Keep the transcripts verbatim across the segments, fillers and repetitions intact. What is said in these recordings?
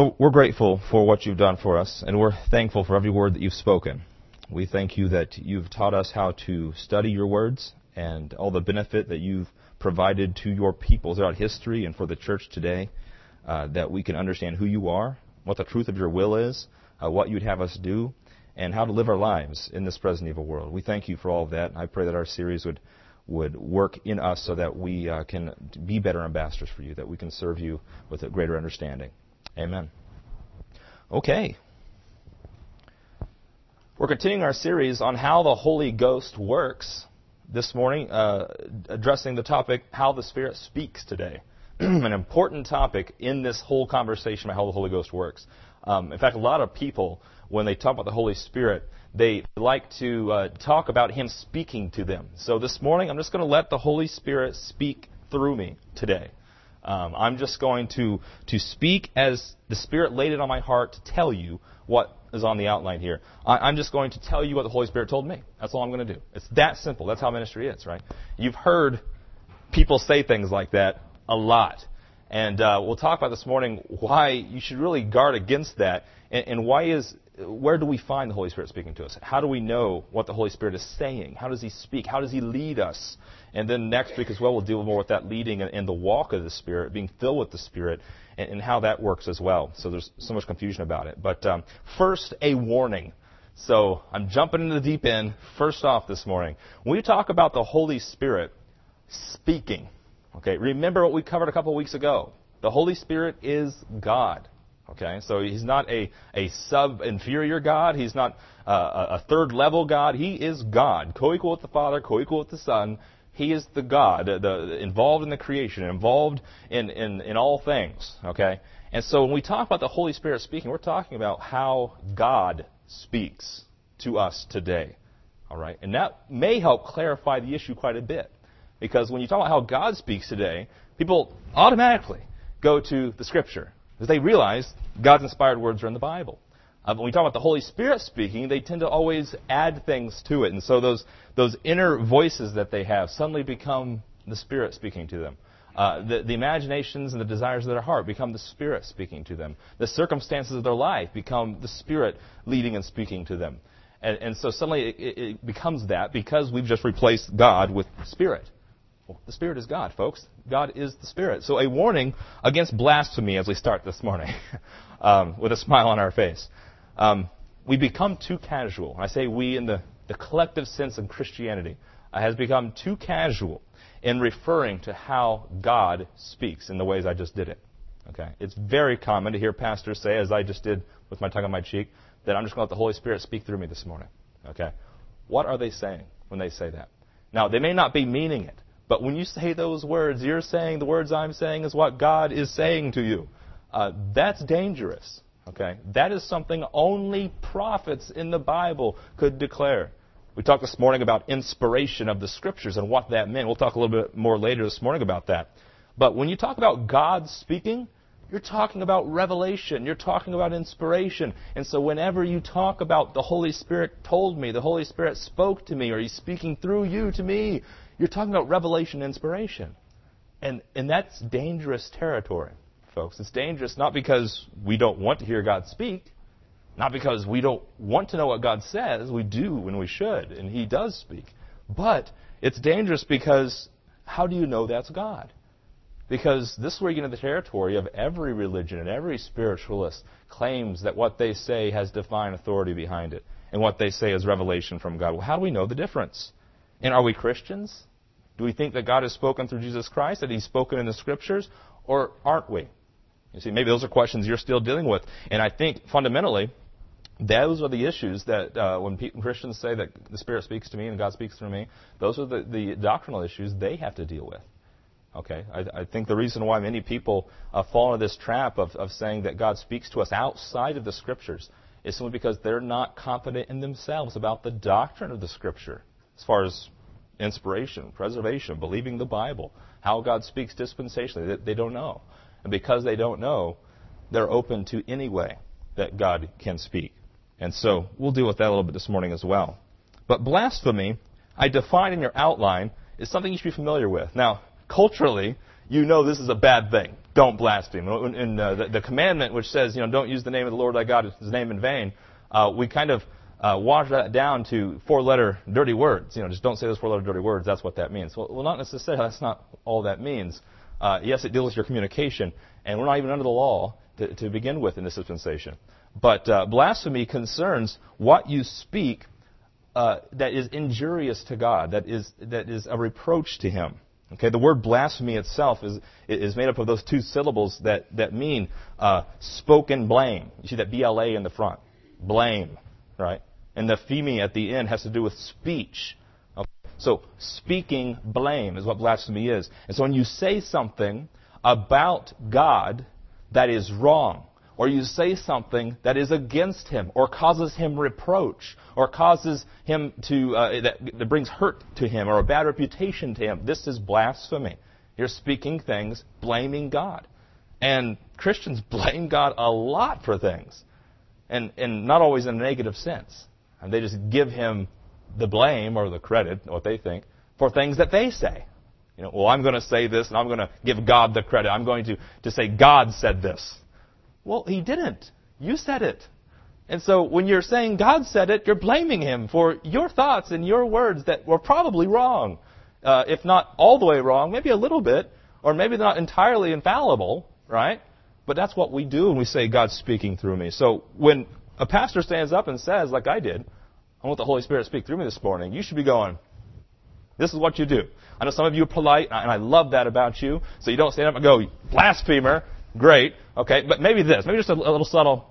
Well, we're grateful for what you've done for us, and we're thankful for every word that you've spoken. We thank you that you've taught us how to study your words and all the benefit that you've provided to your people throughout history and for the church today, uh, that we can understand who you are, what the truth of your will is, uh, what you'd have us do, and how to live our lives in this present evil world. We thank you for all of that. I pray that our series would would work in us so that we uh, can be better ambassadors for you, that we can serve you with a greater understanding. Amen. Okay. We're continuing our series on how the Holy Ghost works this morning, uh, addressing the topic, how the Spirit speaks today. An important topic in this whole conversation about how the Holy Ghost works. Um, in fact, a lot of people, when they talk about the Holy Spirit, they like to uh, talk about Him speaking to them. So this morning, I'm just going to let the Holy Spirit speak through me today. Um, I'm just going to, to speak as the Spirit laid it on my heart to tell you what is on the outline here. I, I'm just going to tell you what the Holy Spirit told me. That's all I'm going to do. It's that simple. That's how ministry is, right? You've heard people say things like that a lot. And uh, we'll talk about this morning why you should really guard against that, and, and why is where do we find the Holy Spirit speaking to us? How do we know what the Holy Spirit is saying? How does He speak? How does He lead us? And then next week as well, we'll deal more with that leading and, and the walk of the Spirit, being filled with the Spirit, and, and how that works as well. So there's so much confusion about it. But um, first, a warning. So I'm jumping into the deep end. First off this morning, when we talk about the Holy Spirit speaking, okay, remember what we covered a couple of weeks ago. The Holy Spirit is God. Okay, so He's not a, a sub-inferior God. He's not uh, a third-level God. He is God, co-equal with the Father, co-equal with the Son. He is the God, the, the, involved in the creation, involved in, in, in all things. Okay, and so when we talk about the Holy Spirit speaking, we're talking about how God speaks to us today. All right, and that may help clarify the issue quite a bit. Because when you talk about how God speaks today, people automatically go to the Scripture. Because they realize God's inspired words are in the Bible. Uh, when we talk about the Holy Spirit speaking, they tend to always add things to it. And so those those inner voices that they have suddenly become the Spirit speaking to them. Uh, the, the imaginations and the desires of their heart become the Spirit speaking to them. The circumstances of their life become the Spirit leading and speaking to them. And, and so suddenly it, it becomes that because we've just replaced God with Spirit. The Spirit is God, folks. God is the Spirit. So a warning against blasphemy as we start this morning um, with a smile on our face. Um, we become too casual. I say we in the, the collective sense of Christianity uh, has become too casual in referring to how God speaks in the ways I just did it. Okay, it's very common to hear pastors say, as I just did with my tongue on my cheek, that I'm just going to let the Holy Spirit speak through me this morning. Okay, what are they saying when they say that? Now, they may not be meaning it. But when you say those words, you're saying the words I'm saying is what God is saying to you. Uh, that's dangerous. Okay, that is something only prophets in the Bible could declare. We talked this morning about inspiration of the Scriptures and what that meant. We'll talk a little bit more later this morning about that. But when you talk about God speaking, you're talking about revelation. You're talking about inspiration. And so whenever you talk about the Holy Spirit told me, the Holy Spirit spoke to me, or He's speaking through you to me, you're talking about revelation and inspiration. And and that's dangerous territory, folks. It's dangerous not because we don't want to hear God speak, not because we don't want to know what God says. We do and we should, and He does speak. But it's dangerous because how do you know that's God? Because this is where you get into the territory of every religion and every spiritualist claims that what they say has divine authority behind it, and what they say is revelation from God. Well, how do we know the difference? And are we Christians? Do we think that God has spoken through Jesus Christ, that He's spoken in the Scriptures, or aren't we? You see, maybe those are questions you're still dealing with. And I think fundamentally, those are the issues that uh, when people, Christians say that the Spirit speaks to me and God speaks through me, those are the, the doctrinal issues they have to deal with. Okay, I, I think the reason why many people uh, fall into this trap of, of saying that God speaks to us outside of the Scriptures is simply because they're not confident in themselves about the doctrine of the Scripture, as far as inspiration, preservation, believing the Bible, how God speaks dispensationally. They, they don't know. And because they don't know, they're open to any way that God can speak. And so we'll deal with that a little bit this morning as well. But blasphemy, I define in your outline, is something you should be familiar with. Now, culturally, you know this is a bad thing. don't blaspheme. In, in uh, the, the commandment which says, you know, don't use the name of the Lord thy God, his name in vain, uh, we kind of uh, wash that down to four-letter dirty words. You know, just don't say those four-letter dirty words. That's what that means. Well, well not necessarily. That's not all that means. Uh, yes, it deals with your communication, and we're not even under the law to, to begin with in this dispensation. But uh, blasphemy concerns what you speak uh, that is injurious to God, that is that is a reproach to Him. Okay, the word blasphemy itself is is made up of those two syllables that that mean uh, spoken blame. You see that B L A in the front, blame, right? And the pheme at the end has to do with speech. Okay? So speaking blame is what blasphemy is. And so when you say something about God that is wrong, or you say something that is against Him, or causes Him reproach, or causes Him to, uh, that, that brings hurt to Him, or a bad reputation to Him, this is blasphemy. You're speaking things blaming God. And Christians blame God a lot for things, and, and not always in a negative sense. And they just give Him the blame, or the credit, what they think, for things that they say. You know, well, I'm going to say this, and I'm going to give God the credit. I'm going to, to say God said this. Well, He didn't. You said it. And so when you're saying God said it, you're blaming Him for your thoughts and your words that were probably wrong. Uh, if not all the way wrong, maybe a little bit, or maybe they're not entirely infallible, right? But that's what we do when we say God's speaking through me. So when a pastor stands up and says, like I did, I want the Holy Spirit to speak through me this morning, you should be going, this is what you do. I know some of you are polite, and I love that about you, so you don't stand up and go, blasphemer. Great, okay, but maybe this, maybe just a, a little subtle.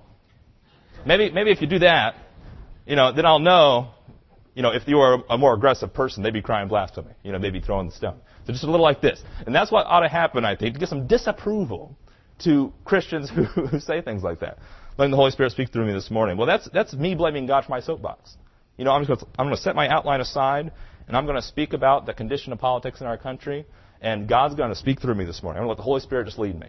Maybe, maybe if you do that, you know, then I'll know, you know, if you were a more aggressive person, they'd be crying blasphemy, you know, maybe throwing the stone. So just a little like this, and that's what ought to happen, I think, to get some disapproval to Christians who, who say things like that. Letting the Holy Spirit speak through me this morning. Well, that's that's me blaming God for my soapbox. You know, I'm just going to, I'm going to set my outline aside, and I'm going to speak about the condition of politics in our country, and God's going to speak through me this morning. I'm going to let the Holy Spirit just lead me.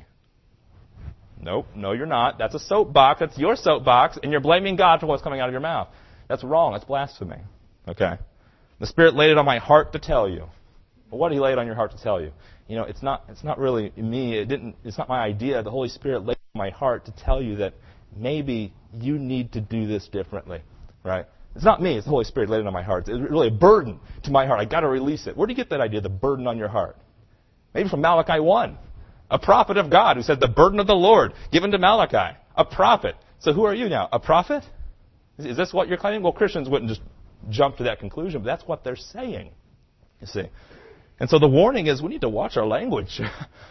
Nope, no, you're not. That's a soapbox. That's your soapbox, and you're blaming God for what's coming out of your mouth. That's wrong. That's blasphemy. Okay? The Spirit laid it on my heart to tell you. Well, what did He lay it on your heart to tell you? You know, it's not. It's not really me. It didn't. It's not my idea. The Holy Spirit laid it on my heart to tell you that maybe you need to do this differently, right? It's not me. It's the Holy Spirit laid it on my heart. It's really a burden to my heart. I got to release it. Where do you get that idea? The burden on your heart? Maybe from Malachi one. A prophet of God who said, the burden of the Lord given to Malachi. A prophet. So who are you now? A prophet? Is this what you're claiming? Well, Christians wouldn't just jump to that conclusion, but that's what they're saying. You see. And so the warning is we need to watch our language.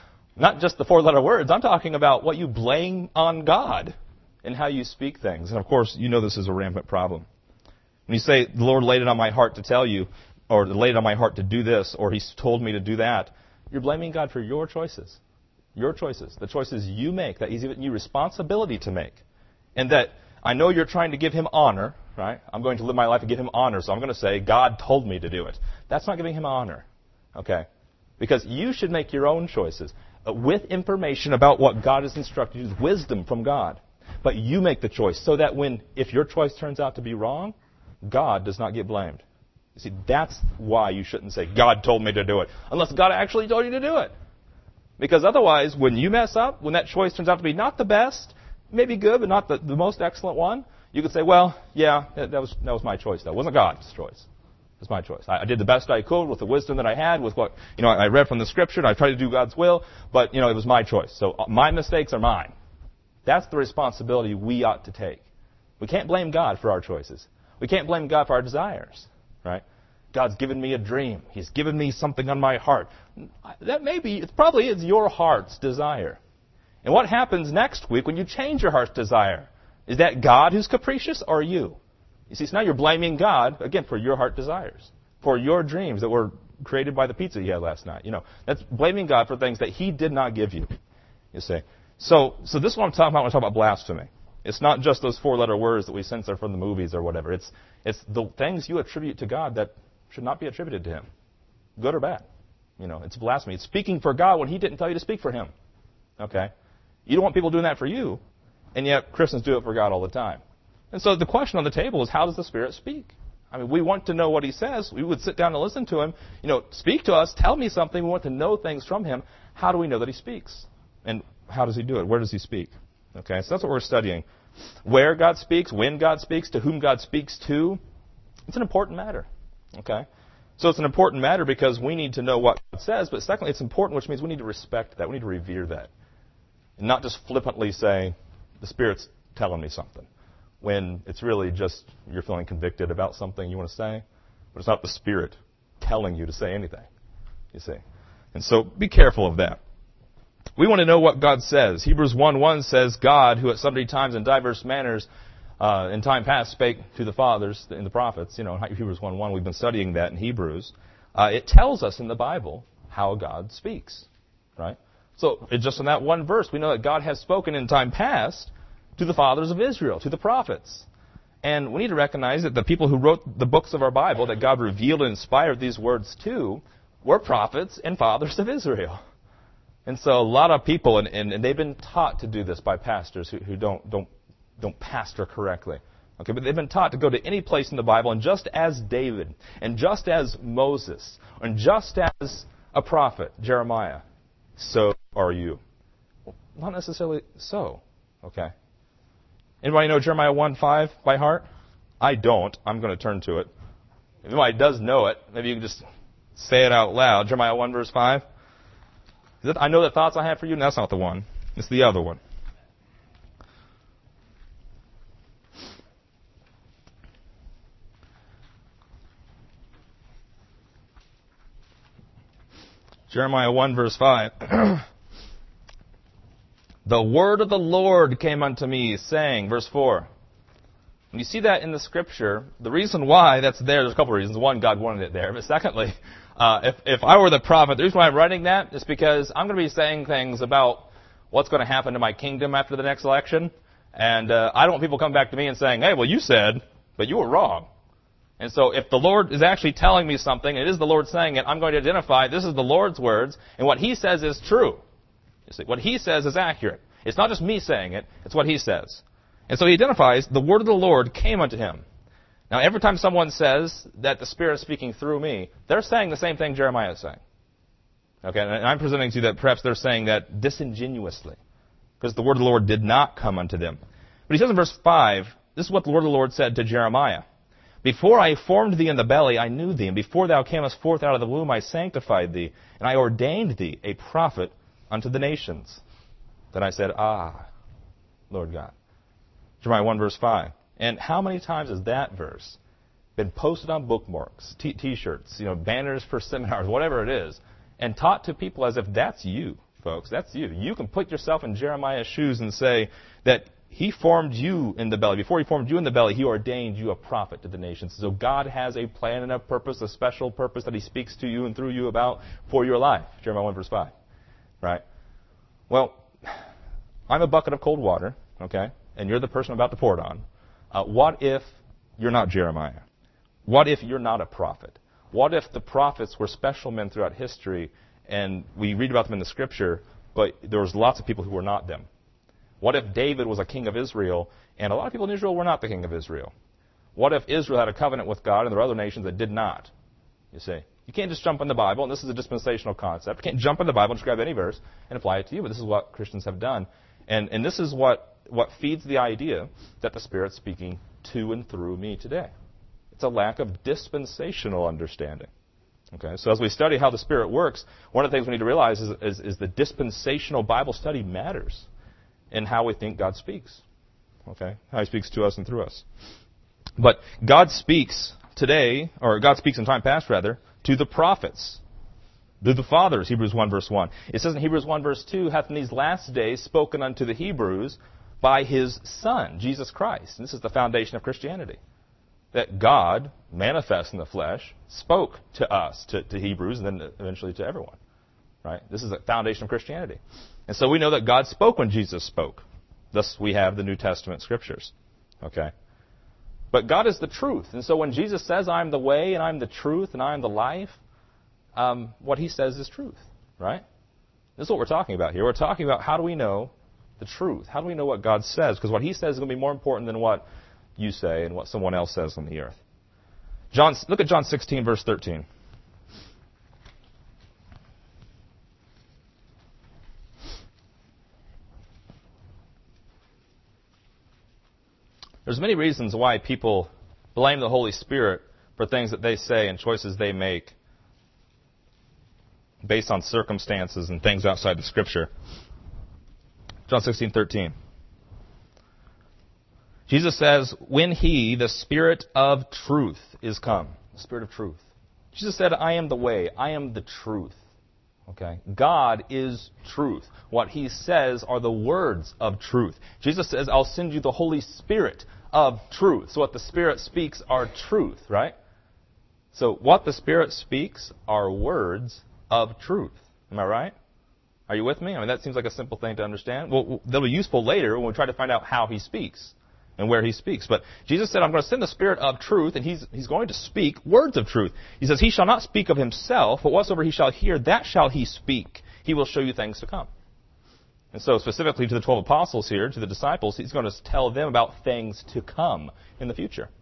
Not just the four-letter words. I'm talking about what you blame on God and how you speak things. And of course, you know this is a rampant problem. When you say, the Lord laid it on my heart to tell you, or laid it on my heart to do this, or He's told me to do that, you're blaming God for your choices. Your choices, the choices you make, that He's given you responsibility to make. And that I know you're trying to give Him honor, right? I'm going to live my life and give Him honor, so I'm going to say, God told me to do it. That's not giving Him honor, okay? Because you should make your own choices uh, with information about what God has instructed you, wisdom from God. But you make the choice so that when, if your choice turns out to be wrong, God does not get blamed. You see, that's why you shouldn't say, God told me to do it, unless God actually told you to do it. Because otherwise, when you mess up, when that choice turns out to be not the best, maybe good, but not the, the most excellent one, you could say, well, yeah, that, that was that was my choice, though. It wasn't God's choice. It was my choice. I, I did the best I could with the wisdom that I had, with what, you know, I read from the Scripture, and I tried to do God's will, but, you know, it was my choice. So my mistakes are mine. That's the responsibility we ought to take. We can't blame God for our choices. We can't blame God for our desires, right? God's given me a dream. He's given me something on my heart. That may be, it probably is your heart's desire. And what happens next week when you change your heart's desire? Is that God who's capricious or you? You see, so now you're blaming God, again, for your heart desires, for your dreams that were created by the pizza you had last night. You know, that's blaming God for things that He did not give you, you see. So, so this is what I'm talking about when I talk about blasphemy. It's not just those four-letter words that we censor from the movies or whatever. It's, it's the things you attribute to God that should not be attributed to Him, good or bad. You know, it's blasphemy. It's speaking for God when He didn't tell you to speak for Him. Okay? You don't want people doing that for you, and yet Christians do it for God all the time. And so the question on the table is, how does the Spirit speak? I mean, we want to know what He says. We would sit down and listen to Him. You know, speak to us. Tell me something. We want to know things from Him. How do we know that He speaks? And how does he do it? Where does he speak? Okay, so that's what we're studying. Where God speaks, when God speaks, to whom God speaks to. It's an important matter. Okay? So it's an important matter because we need to know what God says, but secondly, it's important, which means we need to respect that. We need to revere that. And not just flippantly say, the Spirit's telling me something, when it's really just you're feeling convicted about something you want to say, but it's not the Spirit telling you to say anything, you see. And so be careful of that. We want to know what God says. Hebrews one one says, God, who at sundry times in diverse manners uh, in time past spake to the fathers in the prophets, you know, in Hebrews one one, we've been studying that in Hebrews. Uh, it tells us in the Bible how God speaks, right? So just in that one verse, we know that God has spoken in time past to the fathers of Israel, to the prophets. And we need to recognize that the people who wrote the books of our Bible, that God revealed and inspired these words to, were prophets and fathers of Israel. And so a lot of people, and, and, and they've been taught to do this by pastors who, who don't, don't, don't pastor correctly. Okay, but they've been taught to go to any place in the Bible, and just as David, and just as Moses, and just as a prophet, Jeremiah, so are you. Well, not necessarily so. Okay. Anybody know Jeremiah one five by heart? I don't. I'm going to turn to it. If anybody does know it, maybe you can just say it out loud. Jeremiah one verse five. Is that, I know the thoughts I have for you, and that's not the one. It's the other one. Jeremiah one verse five. The word of the Lord came unto me, saying, verse four. When you see that in the Scripture, the reason why that's there, there's a couple of reasons. One, God wanted it there. But secondly, uh, if, if I were the prophet, the reason why I'm writing that is because I'm going to be saying things about what's going to happen to my kingdom after the next election. And uh, I don't want people coming back to me and saying, hey, well, you said, but you were wrong. And so if the Lord is actually telling me something, it is the Lord saying it, I'm going to identify this is the Lord's words, and what He says is true. You see, what He says is accurate. It's not just me saying it, it's what He says. And so He identifies the word of the Lord came unto him. Now, every time someone says that the Spirit is speaking through me, they're saying the same thing Jeremiah is saying. Okay, and I'm presenting to you that perhaps they're saying that disingenuously, because the word of the Lord did not come unto them. But He says in verse five, this is what the word of the Lord said to Jeremiah. Before I formed thee in the belly, I knew thee, and before thou camest forth out of the womb, I sanctified thee, and I ordained thee a prophet unto the nations. Then I said, Ah, Lord God. Jeremiah one verse five. And how many times has that verse been posted on bookmarks, t- t-shirts, you know, banners for seminars, whatever it is, and taught to people as if that's you, folks, that's you. You can put yourself in Jeremiah's shoes and say that He formed you in the belly. Before He formed you in the belly, He ordained you a prophet to the nations. So God has a plan and a purpose, a special purpose that He speaks to you and through you about for your life. Jeremiah one verse five. Right? Well, I'm a bucket of cold water, okay, and you're the person I'm about to pour it on. Uh, what if you're not Jeremiah? What if you're not a prophet? What if the prophets were special men throughout history, and we read about them in the Scripture, but there was lots of people who were not them? What if David was a king of Israel, and a lot of people in Israel were not the king of Israel? What if Israel had a covenant with God, and there were other nations that did not? You see, you can't just jump in the Bible, and this is a dispensational concept. You can't jump in the Bible and just grab any verse and apply it to you, but this is what Christians have done. And, and this is what, what feeds the idea that the Spirit's speaking to and through me today. It's a lack of dispensational understanding. Okay, so as we study how the Spirit works, one of the things we need to realize is, is, is the dispensational Bible study matters in how we think God speaks. Okay, how He speaks to us and through us. But God speaks today, or God speaks in time past, rather, to the prophets, to the fathers, Hebrews one verse one. It says in Hebrews one verse two, hath in these last days spoken unto the Hebrews by His Son, Jesus Christ. And this is the foundation of Christianity. That God, manifest in the flesh, spoke to us, to, to Hebrews, and then eventually to everyone. Right? This is the foundation of Christianity. And so we know that God spoke when Jesus spoke. Thus we have the New Testament Scriptures. Okay? But God is the truth. And so when Jesus says, I'm the way, and I'm the truth, and I'm the life, um, what He says is truth. Right? This is what we're talking about here. We're talking about how do we know the truth? How do we know what God says? Because what He says is going to be more important than what you say and what someone else says on the earth. John, look at John sixteen, verse thirteen. There's many reasons why people blame the Holy Spirit for things that they say and choices they make based on circumstances and things outside the Scripture. John sixteen thirteen. Jesus says, when He, the Spirit of truth, is come. The Spirit of truth. Jesus said, I am the way. I am the truth. Okay? God is truth. What He says are the words of truth. Jesus says, I'll send you the Holy Spirit of truth. So what the Spirit speaks are truth, right? So what the Spirit speaks are words of truth. Am I right? Are you with me? I mean, that seems like a simple thing to understand. Well, they'll be useful later when we try to find out how He speaks and where He speaks. But Jesus said, I'm going to send the Spirit of truth, and He's He's going to speak words of truth. He says, He shall not speak of Himself, but whatsoever He shall hear, that shall He speak. He will show you things to come. And so specifically to the twelve apostles here, to the disciples, He's going to tell them about things to come in the future.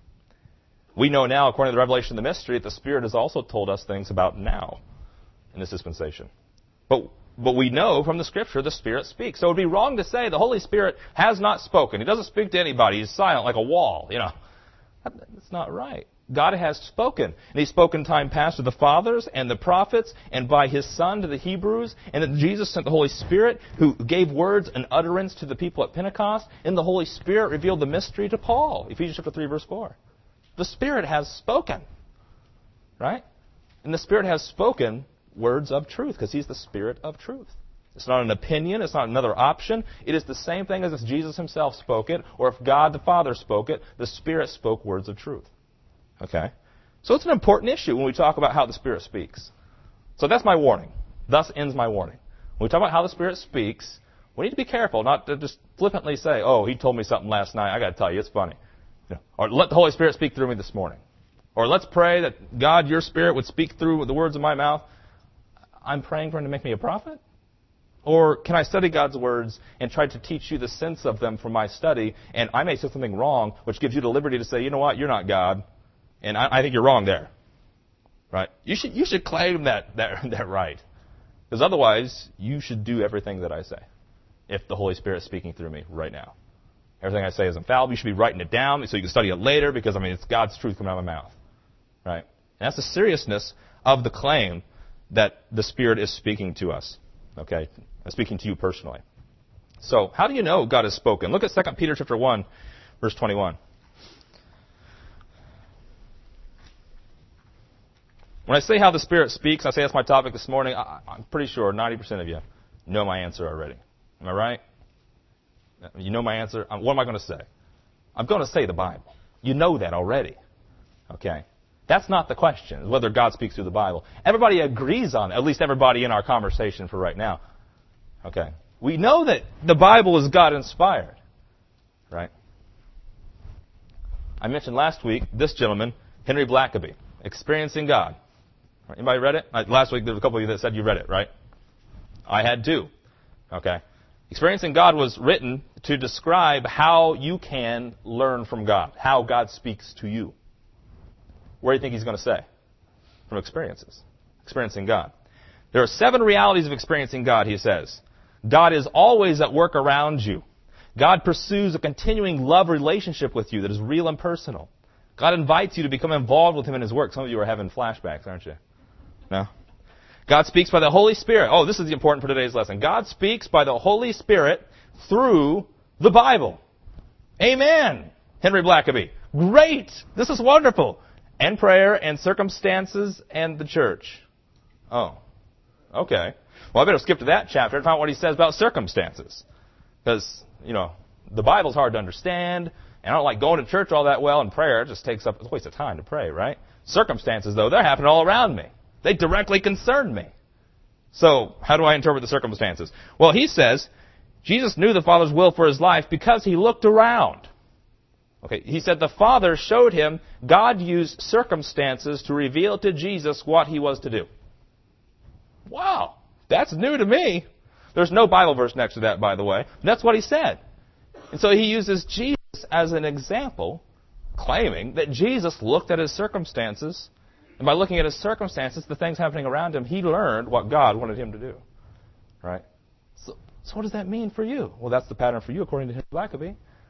We know now, according to the revelation of the mystery, that the Spirit has also told us things about now in this dispensation. But But we know from the Scripture the Spirit speaks. So it would be wrong to say the Holy Spirit has not spoken. He doesn't speak to anybody. He's silent like a wall. You know, that's not right. God has spoken. And He's spoken time past to the fathers and the prophets and by His Son to the Hebrews. And that Jesus sent the Holy Spirit who gave words and utterance to the people at Pentecost. And the Holy Spirit revealed the mystery to Paul. Ephesians chapter three verse four. The Spirit has spoken. Right? And the Spirit has spoken words of truth, because He's the Spirit of truth. It's not an opinion. It's not another option. It is the same thing as if Jesus Himself spoke it, or if God the Father spoke it. The Spirit spoke words of truth. Okay? So it's an important issue when we talk about how the Spirit speaks. So that's my warning. Thus ends my warning. When we talk about how the Spirit speaks, we need to be careful not to just flippantly say, oh, He told me something last night. I got to tell you, it's funny. You know, or let the Holy Spirit speak through me this morning. Or let's pray that God, Your Spirit, would speak through the words of my mouth. I'm praying for Him to make me a prophet? Or can I study God's words and try to teach you the sense of them from my study, and I may say something wrong, which gives you the liberty to say, you know what, you're not God, and I, I think you're wrong there. Right? You should you should claim that that, that right. Because otherwise, you should do everything that I say, if the Holy Spirit is speaking through me right now. Everything I say is infallible. You should be writing it down so you can study it later, because, I mean, it's God's truth coming out of my mouth. Right? And that's the seriousness of the claim that the Spirit is speaking to us, okay, speaking to you personally. So, how do you know God has spoken? Look at Second Peter chapter one, verse twenty-one. When I say how the Spirit speaks, I say that's my topic this morning, I, I'm pretty sure ninety percent of you know my answer already. Am I right? You know my answer? What am I going to say? I'm going to say the Bible. You know that already, okay? That's not the question, whether God speaks through the Bible. Everybody agrees on it, at least everybody in our conversation for right now. Okay. We know that the Bible is God-inspired, right? I mentioned last week this gentleman, Henry Blackaby, Experiencing God. Anybody read it? Last week there was a couple of you that said you read it, right? I had too. Okay. Experiencing God was written to describe how you can learn from God, how God speaks to you. Where do you think he's going to say? From experiences. Experiencing God. There are seven realities of experiencing God, he says. God is always at work around you. God pursues a continuing love relationship with you that is real and personal. God invites you to become involved with Him in His work. Some of you are having flashbacks, aren't you? No? God speaks by the Holy Spirit. Oh, this is important for today's lesson. God speaks by the Holy Spirit through the Bible. Amen, Henry Blackaby. Great! This is wonderful. And prayer, and circumstances, and the church. Oh, okay. Well, I better skip to that chapter and find out what he says about circumstances. Because, you know, the Bible's hard to understand, and I don't like going to church all that well, and prayer just takes up, it's a waste of time to pray, right? Circumstances, though, they're happening all around me. They directly concern me. So, how do I interpret the circumstances? Well, he says, Jesus knew the Father's will for His life because He looked around. Okay, he said the Father showed Him God used circumstances to reveal to Jesus what He was to do. Wow, that's new to me. There's no Bible verse next to that, by the way. That's what he said. And so he uses Jesus as an example, claiming that Jesus looked at His circumstances, and by looking at His circumstances, the things happening around Him, He learned what God wanted Him to do. Right? So, so what does that mean for you? Well, that's the pattern for you, according to Henry Blackaby.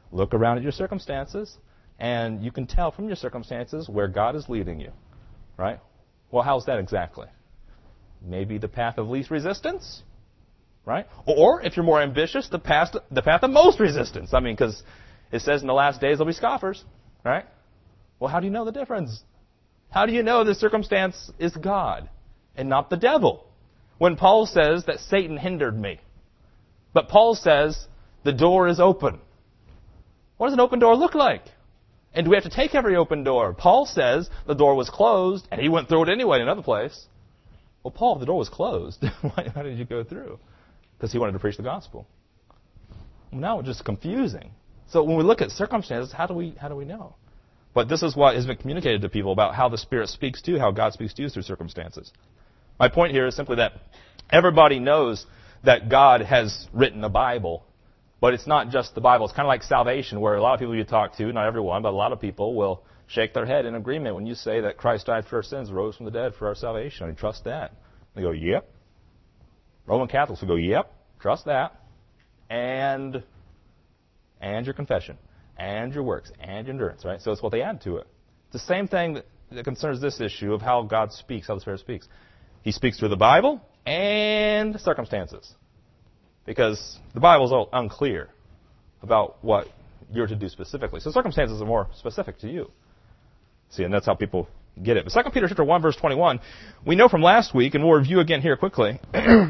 Look around at your circumstances, and you can tell from your circumstances where God is leading you, right? Well, how's that exactly? Maybe the path of least resistance, right? Or, if you're more ambitious, the path, the path of most resistance. I mean, because it says in the last days there'll be scoffers, right? Well, how do you know the difference? How do you know the circumstance is God and not the devil? When Paul says that Satan hindered me, but Paul says the door is open. What does an open door look like? And do we have to take every open door? Paul says the door was closed, and he went through it anyway in another place. Well, Paul, if the door was closed, why how did you go through? Because he wanted to preach the gospel. Well, now it's just confusing. So when we look at circumstances, how do we how do we know? But this is what has been communicated to people about how the Spirit speaks to you, how God speaks to you through circumstances. My point here is simply that everybody knows that God has written a Bible. But it's not just the Bible. It's kind of like salvation, where a lot of people you talk to, not everyone, but a lot of people will shake their head in agreement when you say that Christ died for our sins, rose from the dead for our salvation. I mean, trust that. They go, yep. Roman Catholics will go, yep, trust that. And and your confession, and your works, and your endurance, right? So it's what they add to it. It's the same thing that, that concerns this issue of how God speaks, how the Spirit speaks. He speaks through the Bible and circumstances. Because the Bible is all unclear about what you're to do specifically. So circumstances are more specific to you. See, and that's how people get it. But Second Peter chapter one, verse twenty-one, we know from last week, and we'll review again here quickly,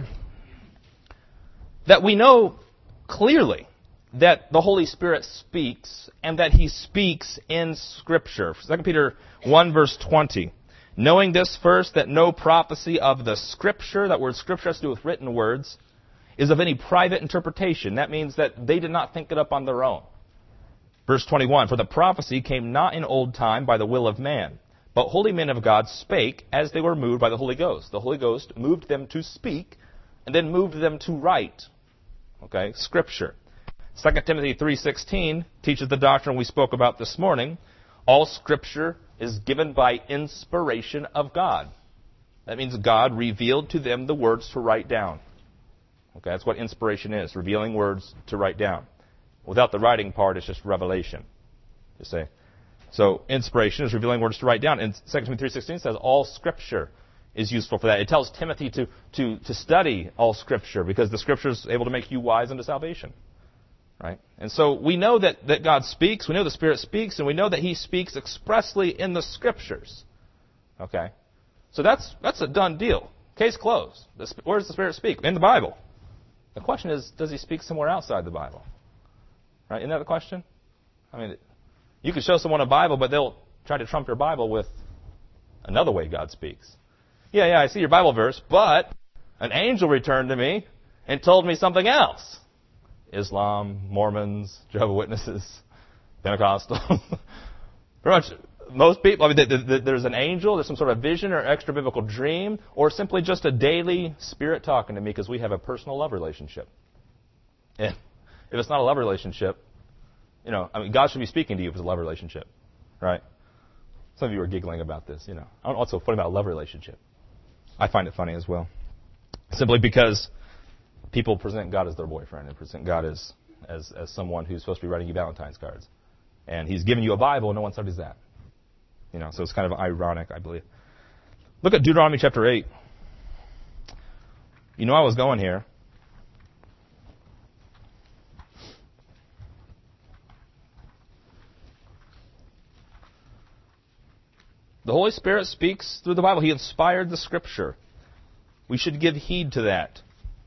that we know clearly that the Holy Spirit speaks, and that He speaks in Scripture. Second Peter one, verse twenty. Knowing this first, that no prophecy of the Scripture, that word Scripture has to do with written words, is of any private interpretation. That means that they did not think it up on their own. Verse twenty-one, for the prophecy came not in old time by the will of man, but holy men of God spake as they were moved by the Holy Ghost. The Holy Ghost moved them to speak, and then moved them to write. Okay, Scripture. Second Timothy three sixteen teaches the doctrine we spoke about this morning. All Scripture is given by inspiration of God. That means God revealed to them the words to write down. Okay, that's what inspiration is, revealing words to write down. Without the writing part, it's just revelation. You see. So inspiration is revealing words to write down. And Second Timothy three sixteen says all Scripture is useful for that. It tells Timothy to, to, to study all Scripture because the Scripture is able to make you wise unto salvation. Right? And so we know that, that God speaks, we know the Spirit speaks, and we know that He speaks expressly in the Scriptures. Okay? So that's that's a done deal. Case closed. The, where does the Spirit speak? In the Bible. The question is, does He speak somewhere outside the Bible? Right? Isn't that the question? I mean, you can show someone a Bible, but they'll try to trump your Bible with another way God speaks. Yeah, yeah, I see your Bible verse, but an angel returned to me and told me something else. Islam, Mormons, Jehovah's Witnesses, Pentecostal. Pretty much most people, I mean, th- th- there's an angel, there's some sort of vision or extra biblical dream, or simply just a daily Spirit talking to me because we have a personal love relationship. And if it's not a love relationship, you know, I mean, God should be speaking to you if it's a love relationship, right? Some of you are giggling about this, you know. I don't know what's so funny about a love relationship. I find it funny as well. Simply because people present God as their boyfriend and present God as, as, as someone who's supposed to be writing you Valentine's cards. And He's giving you a Bible and no one studies that. You know, so it's kind of ironic, I believe. Look at Deuteronomy chapter eight. You know I was going here. The Holy Spirit speaks through the Bible. He inspired the Scripture. We should give heed to that.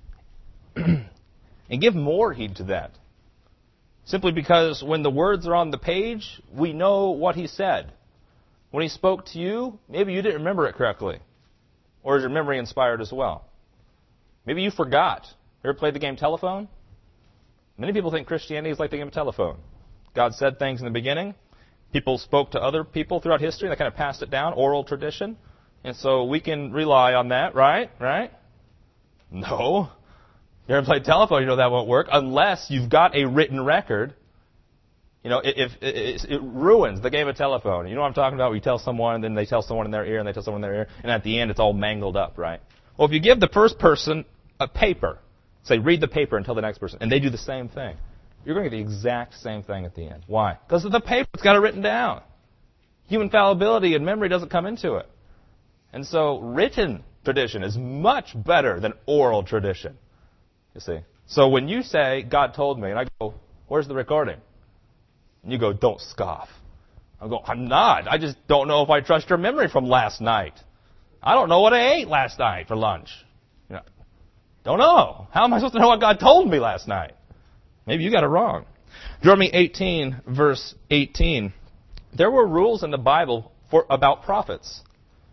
And give more heed to that. Simply because when the words are on the page, we know what He said. When He spoke to you, maybe you didn't remember it correctly. Or is your memory inspired as well? Maybe you forgot. You ever played the game telephone? Many people think Christianity is like the game of telephone. God said things in the beginning. People spoke to other people throughout history. They kind of passed it down, oral tradition. And so we can rely on that, right? Right? No. You ever played telephone, you know that won't work unless you've got a written record. You know, if, if it, it ruins the game of telephone. You know what I'm talking about? We tell someone, and then they tell someone in their ear, and they tell someone in their ear, and at the end it's all mangled up, right? Well, if you give the first person a paper, say, read the paper and tell the next person, and they do the same thing, you're going to get the exact same thing at the end. Why? Because of the paper. It's got it written down. Human fallibility and memory doesn't come into it. And so written tradition is much better than oral tradition. You see. So when you say, God told me, and I go, where's the recording? And you go, don't scoff. I go, I'm not. I just don't know if I trust your memory from last night. I don't know what I ate last night for lunch. You know, don't know. How am I supposed to know what God told me last night? Maybe you got it wrong. Deuteronomy eighteen, verse eighteen. There were rules in the Bible for about prophets.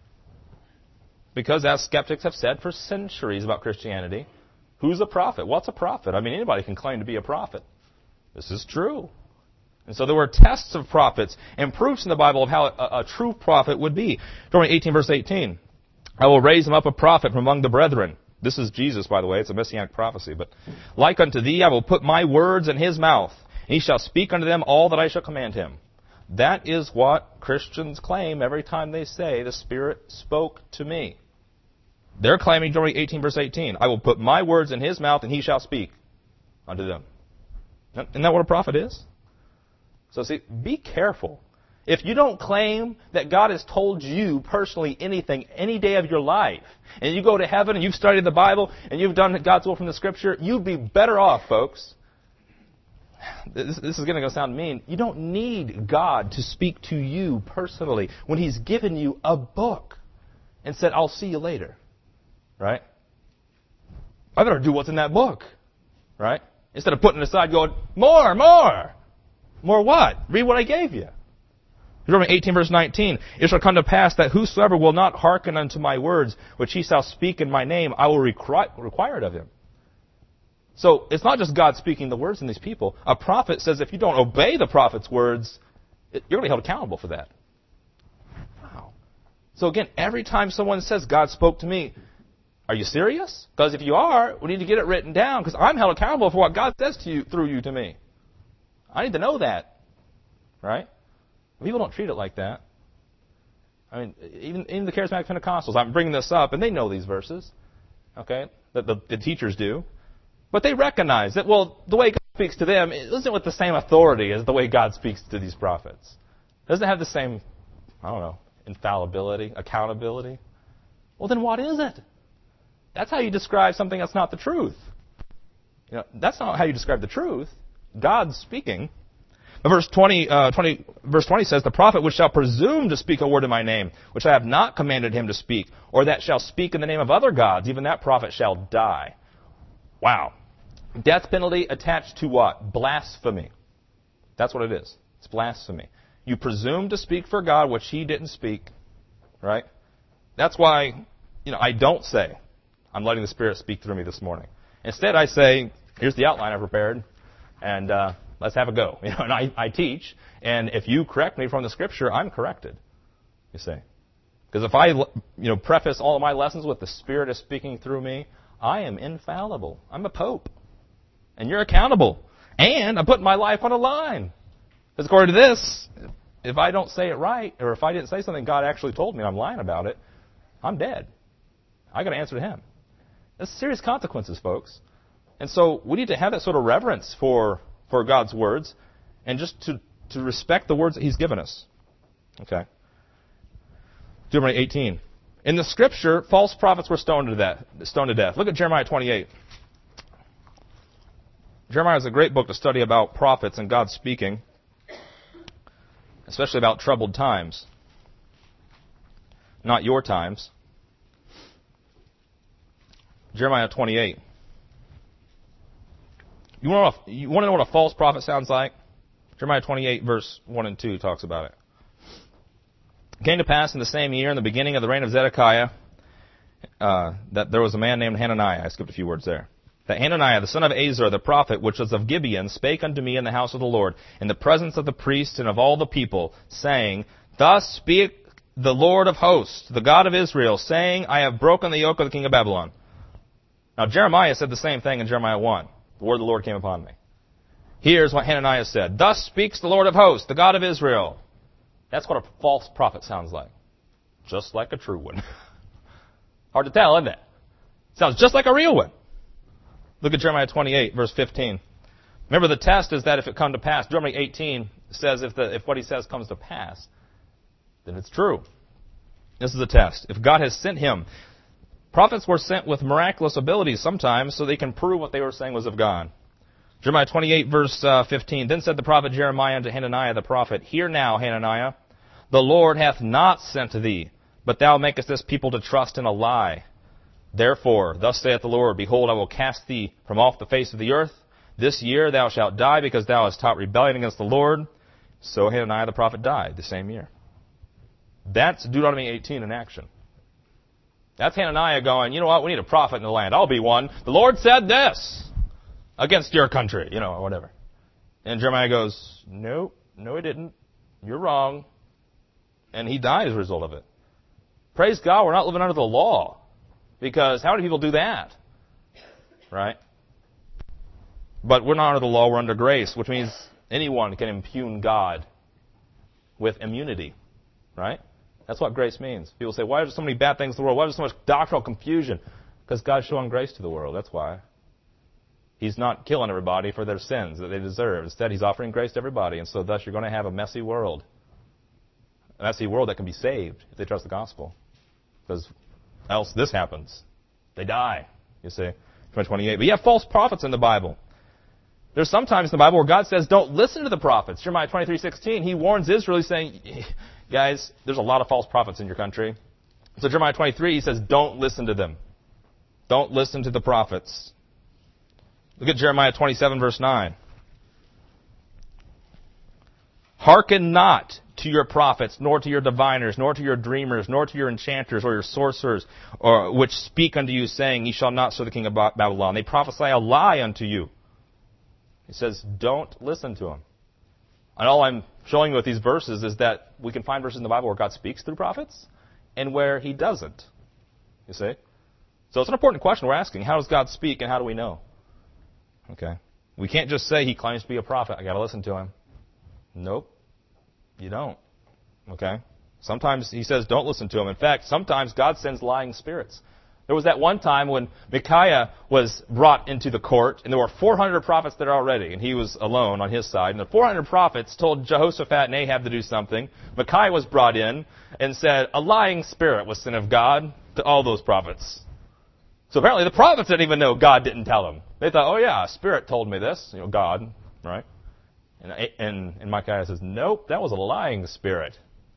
Because as skeptics have said for centuries about Christianity, who's a prophet? What's a prophet? I mean, anybody can claim to be a prophet. This is true. And so there were tests of prophets and proofs in the Bible of how a, a true prophet would be. Deuteronomy eighteen, verse eighteen. I will raise him up a prophet from among the brethren. This is Jesus, by the way. It's a messianic prophecy. But like unto thee, I will put my words in his mouth, and he shall speak unto them all that I shall command him. That is what Christians claim every time they say, the Spirit spoke to me. They're claiming, Deuteronomy eighteen, verse eighteen, I will put my words in his mouth, and he shall speak unto them. Isn't that what a prophet is? So see, be careful. If you don't claim that God has told you personally anything any day of your life, and you go to heaven and you've studied the Bible and you've done God's will from the Scripture, you'd be better off, folks. This, this is going to sound mean. You don't need God to speak to you personally when He's given you a book and said, I'll see you later. Right? I better do what's in that book. Right? Instead of putting it aside going, more, more. More what? Read what I gave you. Deuteronomy eighteen, verse nineteen. It shall come to pass that whosoever will not hearken unto my words, which he shall speak in my name, I will require, require it of him. So it's not just God speaking the words in these people. A prophet says if you don't obey the prophet's words, it, you're going to be held accountable for that. Wow. So again, every time someone says, God spoke to me, are you serious? Because if you are, we need to get it written down because I'm held accountable for what God says to you through you to me. I need to know that. Right? People don't treat it like that. I mean, even, even the charismatic Pentecostals, I'm bringing this up, and they know these verses. Okay? The, the, the teachers do. But they recognize that, well, the way God speaks to them isn't with the same authority as the way God speaks to these prophets. It doesn't have the same, I don't know, infallibility, accountability. Well, then what is it? That's how you describe something that's not the truth. You know, that's not how you describe the truth. God's speaking. But verse twenty, uh, twenty, verse twenty says, the prophet which shall presume to speak a word in my name, which I have not commanded him to speak, or that shall speak in the name of other gods, even that prophet shall die. Wow. Death penalty attached to what? Blasphemy. That's what it is. It's blasphemy. You presume to speak for God which He didn't speak. Right? That's why, you know, I don't say, I'm letting the Spirit speak through me this morning. Instead, I say, here's the outline I prepared, and uh, let's have a go. You know, and I, I teach, and if you correct me from the Scripture, I'm corrected. You see. Because if I, you know, preface all of my lessons with the Spirit is speaking through me, I am infallible. I'm a pope. And you're accountable. And I'm putting my life on a line. Because according to this, if I don't say it right, or if I didn't say something God actually told me and I'm lying about it, I'm dead. I got to answer to Him. That's serious consequences, folks. And so we need to have that sort of reverence for, for God's words and just to, to respect the words that He's given us. Okay. Deuteronomy eighteen. In the Scripture, false prophets were stoned to death. Stoned to death. Look at Jeremiah twenty-eight. Jeremiah is a great book to study about prophets and God speaking, especially about troubled times. Not your times. Jeremiah twenty-eight. You want to know, you want to know what a false prophet sounds like? Jeremiah twenty-eight, verse one and two talks about it. It came to pass in the same year, in the beginning of the reign of Zedekiah, uh, that there was a man named Hananiah. I skipped a few words there. That Hananiah, the son of Azar, the prophet, which was of Gibeon, spake unto me in the house of the Lord, in the presence of the priests and of all the people, saying, Thus speak the Lord of hosts, the God of Israel, saying, I have broken the yoke of the king of Babylon. Now Jeremiah said the same thing in Jeremiah one. The word of the Lord came upon me. Here's what Hananiah said. Thus speaks the Lord of hosts, the God of Israel. That's what a false prophet sounds like. Just like a true one. Hard to tell, isn't it? Sounds just like a real one. Look at Jeremiah twenty-eight, verse fifteen. Remember, the test is that if it come to pass, Deuteronomy eighteen says if the if what he says comes to pass, then it's true. This is the test. If God has sent him, prophets were sent with miraculous abilities sometimes so they can prove what they were saying was of God. Jeremiah twenty-eight, verse uh, fifteen. Then said the prophet Jeremiah unto Hananiah the prophet, Hear now, Hananiah, the Lord hath not sent thee, but thou makest this people to trust in a lie. Therefore, thus saith the Lord, Behold, I will cast thee from off the face of the earth. This year thou shalt die, because thou hast taught rebellion against the Lord. So Hananiah the prophet died the same year. That's Deuteronomy eighteen in action. That's Hananiah going, you know what, we need a prophet in the land. I'll be one. The Lord said this against your country, you know, or whatever. And Jeremiah goes, no, no he didn't. You're wrong. And he died as a result of it. Praise God, we're not living under the law. Because how many people do that? Right? But we're not under the law, we're under grace, which means anyone can impugn God with immunity. Right? That's what grace means. People say, why are there so many bad things in the world? Why is there so much doctrinal confusion? Because God's showing grace to the world. That's why. He's not killing everybody for their sins that they deserve. Instead, He's offering grace to everybody. And so thus you're going to have a messy world. A messy world that can be saved if they trust the gospel. Because else this happens. They die, you see. Verse twenty-eight. But you have false prophets in the Bible. There's sometimes in the Bible where God says, don't listen to the prophets. Jeremiah twenty-three sixteen, He warns Israel, He's saying, guys, there's a lot of false prophets in your country. So Jeremiah twenty-three, He says, don't listen to them. Don't listen to the prophets. Look at Jeremiah twenty-seven, verse nine. Hearken not to your prophets, nor to your diviners, nor to your dreamers, nor to your enchanters or your sorcerers, or which speak unto you, saying, Ye shall not serve the king of Babylon. They prophesy a lie unto you. He says, don't listen to them. And all I'm showing you with these verses is that we can find verses in the Bible where God speaks through prophets and where He doesn't. You see? So it's an important question we're asking. How does God speak and how do we know? Okay. We can't just say He claims to be a prophet. I got to listen to Him. Nope. You don't. Okay? Sometimes He says don't listen to Him. In fact, sometimes God sends lying spirits. There was that one time when Micaiah was brought into the court, and there were four hundred prophets there already, and he was alone on his side. And the four hundred prophets told Jehoshaphat and Ahab to do something. Micaiah was brought in and said, a lying spirit was sent of God to all those prophets. So apparently the prophets didn't even know God didn't tell them. They thought, oh yeah, a spirit told me this, you know, God, right? And, and, and Micaiah says, nope, that was a lying spirit.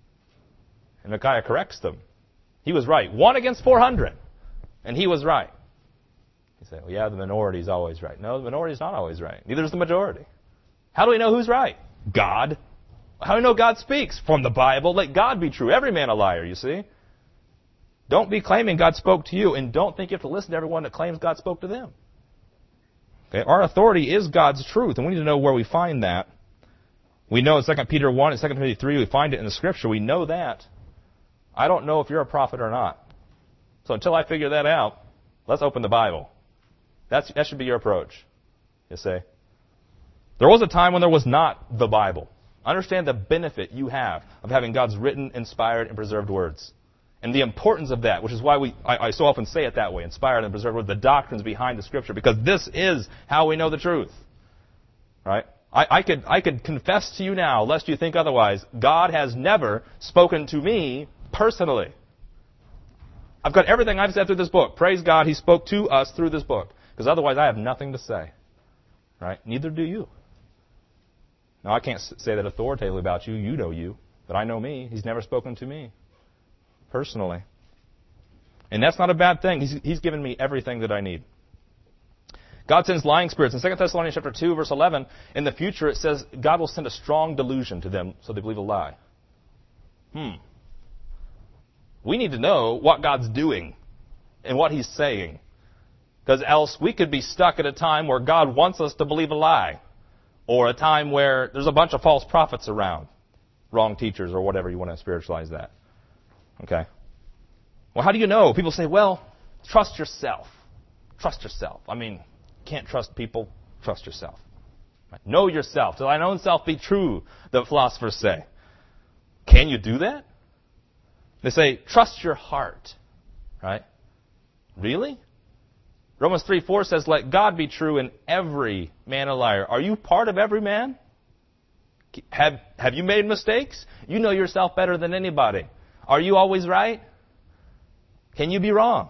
And Micaiah corrects them. He was right. One against four hundred. And he was right. You say, well, yeah, the minority is always right. No, the minority is not always right. Neither is the majority. How do we know who's right? God. How do we know God speaks? From the Bible. Let God be true. Every man a liar, you see. Don't be claiming God spoke to you, and don't think you have to listen to everyone that claims God spoke to them. Okay, our authority is God's truth, and we need to know where we find that. We know in Second Peter one and Second Timothy three, we find it in the Scripture. We know that. I don't know if you're a prophet or not. So until I figure that out, let's open the Bible. That's, that should be your approach, you see. There was a time when there was not the Bible. Understand the benefit you have of having God's written, inspired, and preserved words. And the importance of that, which is why we I, I so often say it that way, inspired and preserved words, the doctrines behind the Scripture, because this is how we know the truth. Right? I, I could I could confess to you now, lest you think otherwise, God has never spoken to me personally. I've got everything I've said through this book. Praise God, He spoke to us through this book. Because otherwise I have nothing to say. Right? Neither do you. Now, I can't say that authoritatively about you. You know you. But I know me. He's never spoken to me personally. And that's not a bad thing. He's, he's given me everything that I need. God sends lying spirits. In Second Thessalonians chapter two, verse eleven, in the future it says God will send a strong delusion to them so they believe a lie. Hmm. We need to know what God's doing and what He's saying. Because else we could be stuck at a time where God wants us to believe a lie. Or a time where there's a bunch of false prophets around. Wrong teachers or whatever you want to spiritualize that. Okay. Well, how do you know? People say, well, trust yourself. Trust yourself. I mean, can't trust people. Trust yourself. Right? Know yourself. Till thine own self be true, the philosophers say. Can you do that? They say, trust your heart. Right? Really? Romans three four says, let God be true and every man a liar. Are you part of every man? Have, have you made mistakes? You know yourself better than anybody. Are you always right? Can you be wrong?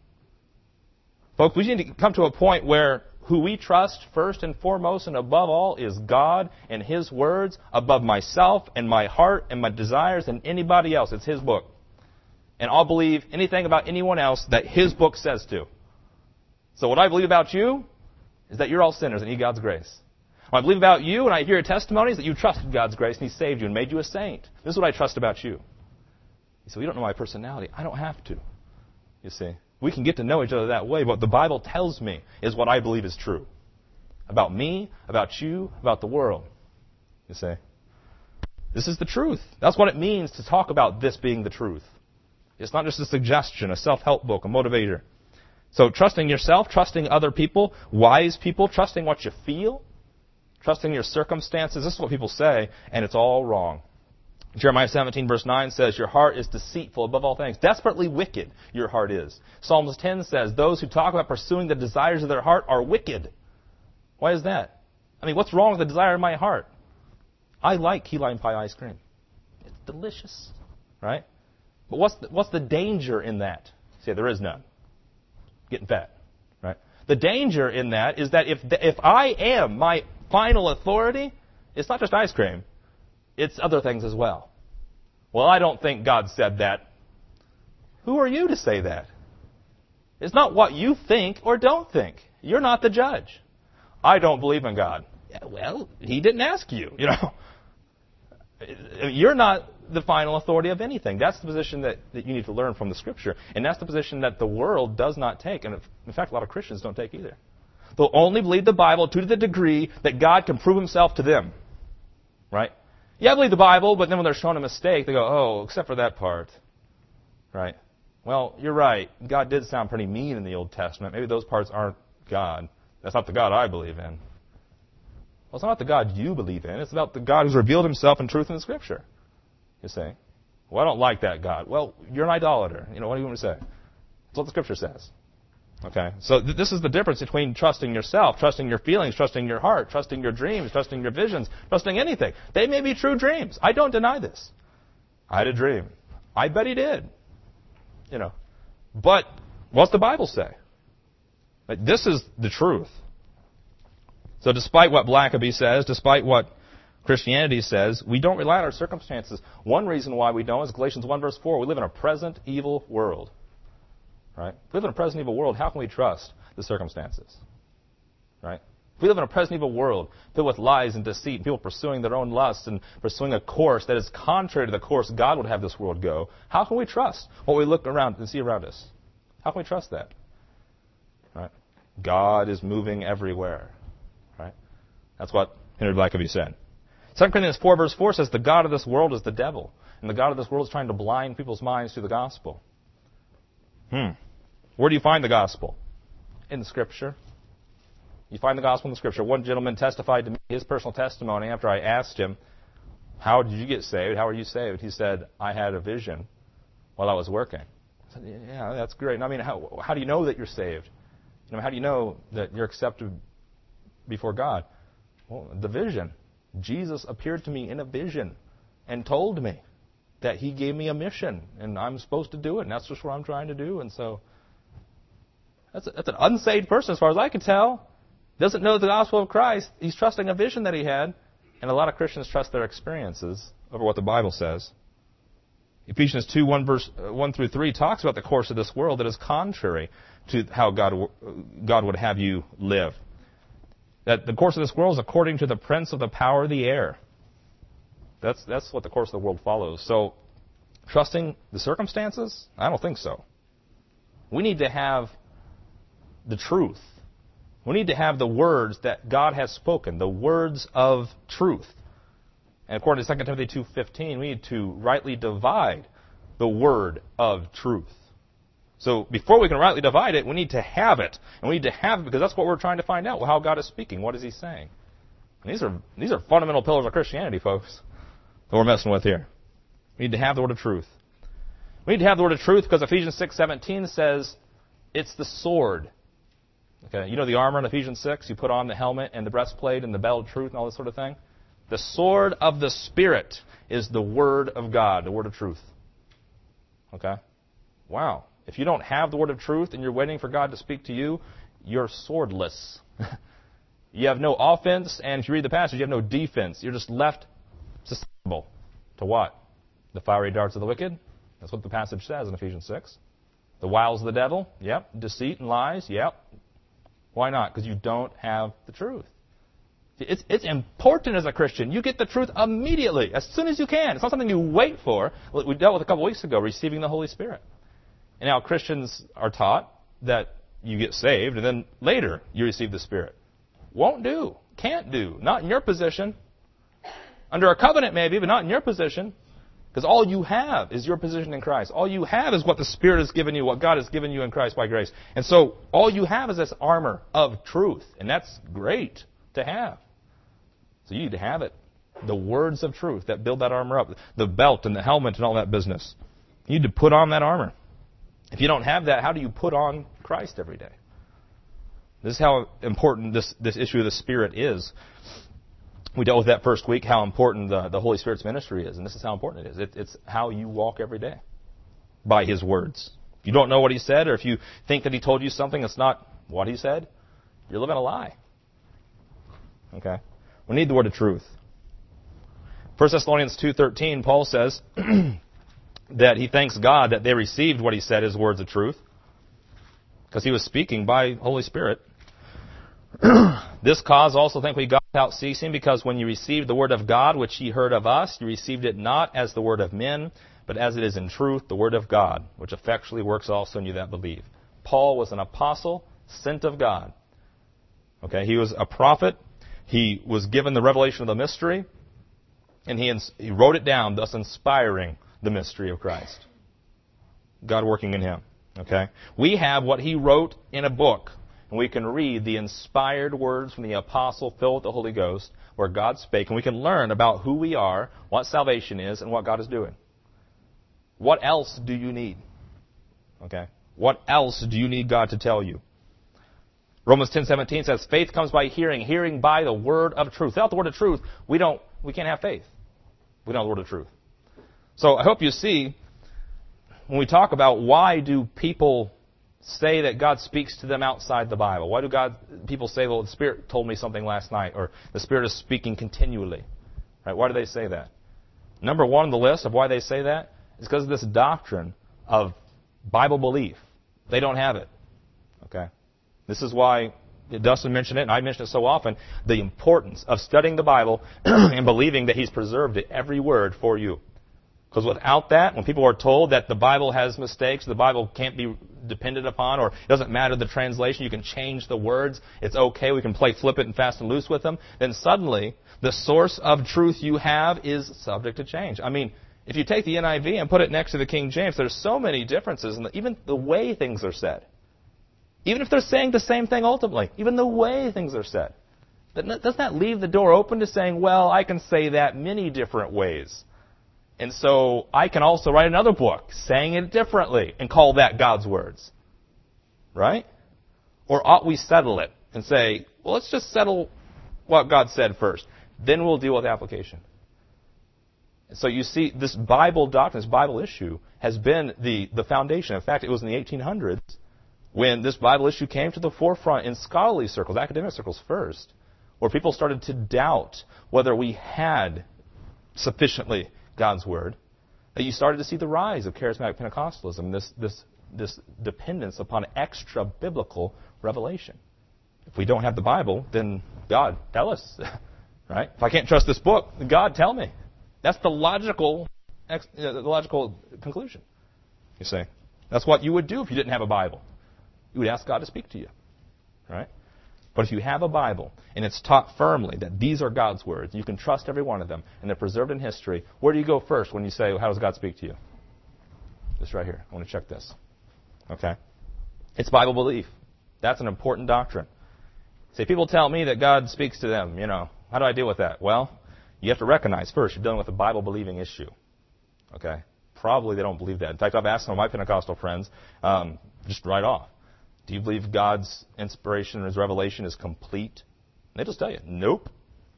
Folks, we need to come to a point where who we trust first and foremost and above all is God and His words above myself and my heart and my desires and anybody else. It's His book. And I'll believe anything about anyone else that His book says to. So what I believe about you is that you're all sinners and need God's grace. What I believe about you and I hear your testimonies that you trusted God's grace and He saved you and made you a saint. This is what I trust about you. You say, well, you don't know my personality. I don't have to. You see, we can get to know each other that way. But what the Bible tells me is what I believe is true. About me, about you, about the world. You see, this is the truth. That's what it means to talk about this being the truth. It's not just a suggestion, a self-help book, a motivator. So trusting yourself, trusting other people, wise people, trusting what you feel, trusting your circumstances. This is what people say, and it's all wrong. Jeremiah seventeen verse nine says, your heart is deceitful above all things. Desperately wicked your heart is. Psalms ten says, those who talk about pursuing the desires of their heart are wicked. Why is that? I mean, what's wrong with the desire of my heart? I like key lime pie ice cream. It's delicious, right? But what's the, what's the danger in that? See, there is none. Getting fat, right? The danger in that is that if the, if I am my final authority, it's not just ice cream. It's other things as well. Well, I don't think God said that. Who are you to say that? It's not what you think or don't think. You're not the judge. I don't believe in God. Yeah, well, He didn't ask you, you know. You're not the final authority of anything. That's the position that, that you need to learn from the Scripture. And that's the position that the world does not take. And in fact, a lot of Christians don't take either. They'll only believe the Bible to the degree that God can prove Himself to them. Right? Yeah, I believe the Bible, but then when they're shown a mistake, they go, oh, except for that part. Right? Well, you're right. God did sound pretty mean in the Old Testament. Maybe those parts aren't God. That's not the God I believe in. Well, it's not the God you believe in. It's about the God who's revealed Himself in truth in the Scripture. You say, well, I don't like that God. Well, you're an idolater. You know, what do you want me to say? That's what the Scripture says. Okay? So th- this is the difference between trusting yourself, trusting your feelings, trusting your heart, trusting your dreams, trusting your visions, trusting anything. They may be true dreams. I don't deny this. I had a dream. I bet he did. You know. But what's the Bible say? Like, this is the truth. So despite what Blackaby says, despite what Christianity says, we don't rely on our circumstances. One reason why we don't is Galatians one verse four. We live in a present evil world. Right? If we live in a present evil world, how can we trust the circumstances? Right? If we live in a present evil world filled with lies and deceit, and people pursuing their own lusts and pursuing a course that is contrary to the course God would have this world go, how can we trust what we look around and see around us? How can we trust that? Right? God is moving everywhere. Right? That's what Henry Blackaby said. Second Corinthians four verse four says, the God of this world is the devil, and the God of this world is trying to blind people's minds to the gospel. Hmm. Where do you find the gospel? In the Scripture. You find the gospel in the Scripture. One gentleman testified to me his personal testimony after I asked him, how did you get saved? How were you saved? He said, I had a vision while I was working. I said, yeah, that's great. And I mean, how, how do you know that you're saved? You know, how do you know that you're accepted before God? Well, the vision. Jesus appeared to me in a vision and told me that He gave me a mission, and I'm supposed to do it, and that's just what I'm trying to do. And so that's, a, that's an unsaved person, as far as I can tell. Doesn't know the gospel of Christ. He's trusting a vision that he had, and a lot of Christians trust their experiences over what the Bible says. Ephesians two, one, verse, uh, one through three talks about the course of this world that is contrary to how God, God would have you live. That the course of this world is according to the prince of the power of the air. That's that's what the course of the world follows. So, trusting the circumstances? I don't think so. We need to have the truth. We need to have the words that God has spoken, the words of truth. And according to Second Timothy two fifteen, we need to rightly divide the word of truth. So before we can rightly divide it, we need to have it. And we need to have it because that's what we're trying to find out, how God is speaking. What is He saying? And these are these are fundamental pillars of Christianity, folks, that we're messing with here. We need to have the word of truth. We need to have the word of truth because Ephesians six seventeen says it's the sword Okay, you know the armor in Ephesians six? You put on the helmet and the breastplate and the belt of truth and all this sort of thing. The sword of the Spirit is the Word of God, the Word of truth. Okay? Wow. If you don't have the Word of truth and you're waiting for God to speak to you, you're swordless. You have no offense, and if you read the passage, you have no defense. You're just left susceptible to what? The fiery darts of the wicked? That's what the passage says in Ephesians six. The wiles of the devil? Yep. Deceit and lies? Yep. Why not? Because you don't have the truth. It's, it's important as a Christian. You get the truth immediately, as soon as you can. It's not something you wait for. We dealt with a couple weeks ago, receiving the Holy Spirit. And now Christians are taught that you get saved, and then later you receive the Spirit. Won't do. Can't do. Not in your position. Under a covenant maybe, but not in your position. Because all you have is your position in Christ. All you have is what the Spirit has given you, what God has given you in Christ by grace. And so all you have is this armor of truth. And that's great to have. So you need to have it. The words of truth that build that armor up. The belt and the helmet and all that business. You need to put on that armor. If you don't have that, how do you put on Christ every day? This is how important this, this issue of the Spirit is. We dealt with that first week, how important the, the Holy Spirit's ministry is. And this is how important it is. It, it's how you walk every day. By His words. If you don't know what He said, or if you think that He told you something that's not what He said, you're living a lie. Okay? We need the word of truth. First Thessalonians two thirteen, Paul says that he thanks God that they received what he said as words of truth, because he was speaking by Holy Spirit. This cause also thank we God without ceasing, because when you received the word of God, which ye heard of us, you received it not as the word of men, but as it is in truth the word of God, which effectually works also in you that believe. Paul was an apostle sent of God. Okay, he was a prophet. He was given the revelation of the mystery, and he, ins- he wrote it down, thus inspiring the mystery of Christ. God working in him. Okay? We have what he wrote in a book, and we can read the inspired words from the apostle filled with the Holy Ghost, where God spake, and we can learn about who we are, what salvation is, and what God is doing. What else do you need? Okay? What else do you need God to tell you? Romans ten seventeen says, faith comes by hearing, hearing by the word of truth. Without the word of truth, we don't, we can't have faith. We don't have the word of truth. So I hope you see, when we talk about why do people say that God speaks to them outside the Bible? Why do God people say, well, the Spirit told me something last night, or the Spirit is speaking continually? Right? Why do they say that? Number one on the list of why they say that is because of this doctrine of Bible belief. They don't have it. Okay? This is why Dustin mentioned it, and I mention it so often, the importance of studying the Bible and believing that He's preserved it, every word for you. Because without that, when people are told that the Bible has mistakes, the Bible can't be depended upon, or it doesn't matter the translation, you can change the words, it's okay, we can play flippant and fast and loose with them, then suddenly the source of truth you have is subject to change. I mean, if you take the N I V and put it next to the King James, there's so many differences, in the, even the way things are said. Even if they're saying the same thing ultimately, even the way things are said. Doesn't that leave the door open to saying, well, I can say that many different ways. And so I can also write another book saying it differently and call that God's words. Right? Or ought we settle it and say, well, let's just settle what God said first. Then we'll deal with application. So you see, this Bible doctrine, this Bible issue, has been the, the foundation. In fact, it was in the eighteen hundreds when this Bible issue came to the forefront in scholarly circles, academic circles first, where people started to doubt whether we had sufficiently God's Word, that you started to see the rise of charismatic Pentecostalism, this, this, this dependence upon extra-biblical revelation. If we don't have the Bible, then God, tell us. Right? If I can't trust this book, then God, tell me. That's the logical, the logical conclusion, you see. That's what you would do if you didn't have a Bible. You would ask God to speak to you. Right? But if you have a Bible, and it's taught firmly that these are God's words, you can trust every one of them, and they're preserved in history, where do you go first when you say, well, how does God speak to you? Just right here. I want to check this. Okay? It's Bible belief. That's an important doctrine. See, people tell me that God speaks to them, you know. How do I deal with that? Well, you have to recognize first you're dealing with a Bible-believing issue. Okay? Probably they don't believe that. In fact, I've asked some of my Pentecostal friends, um, just right off, Do you believe God's inspiration and His revelation is complete? And they just tell you, nope.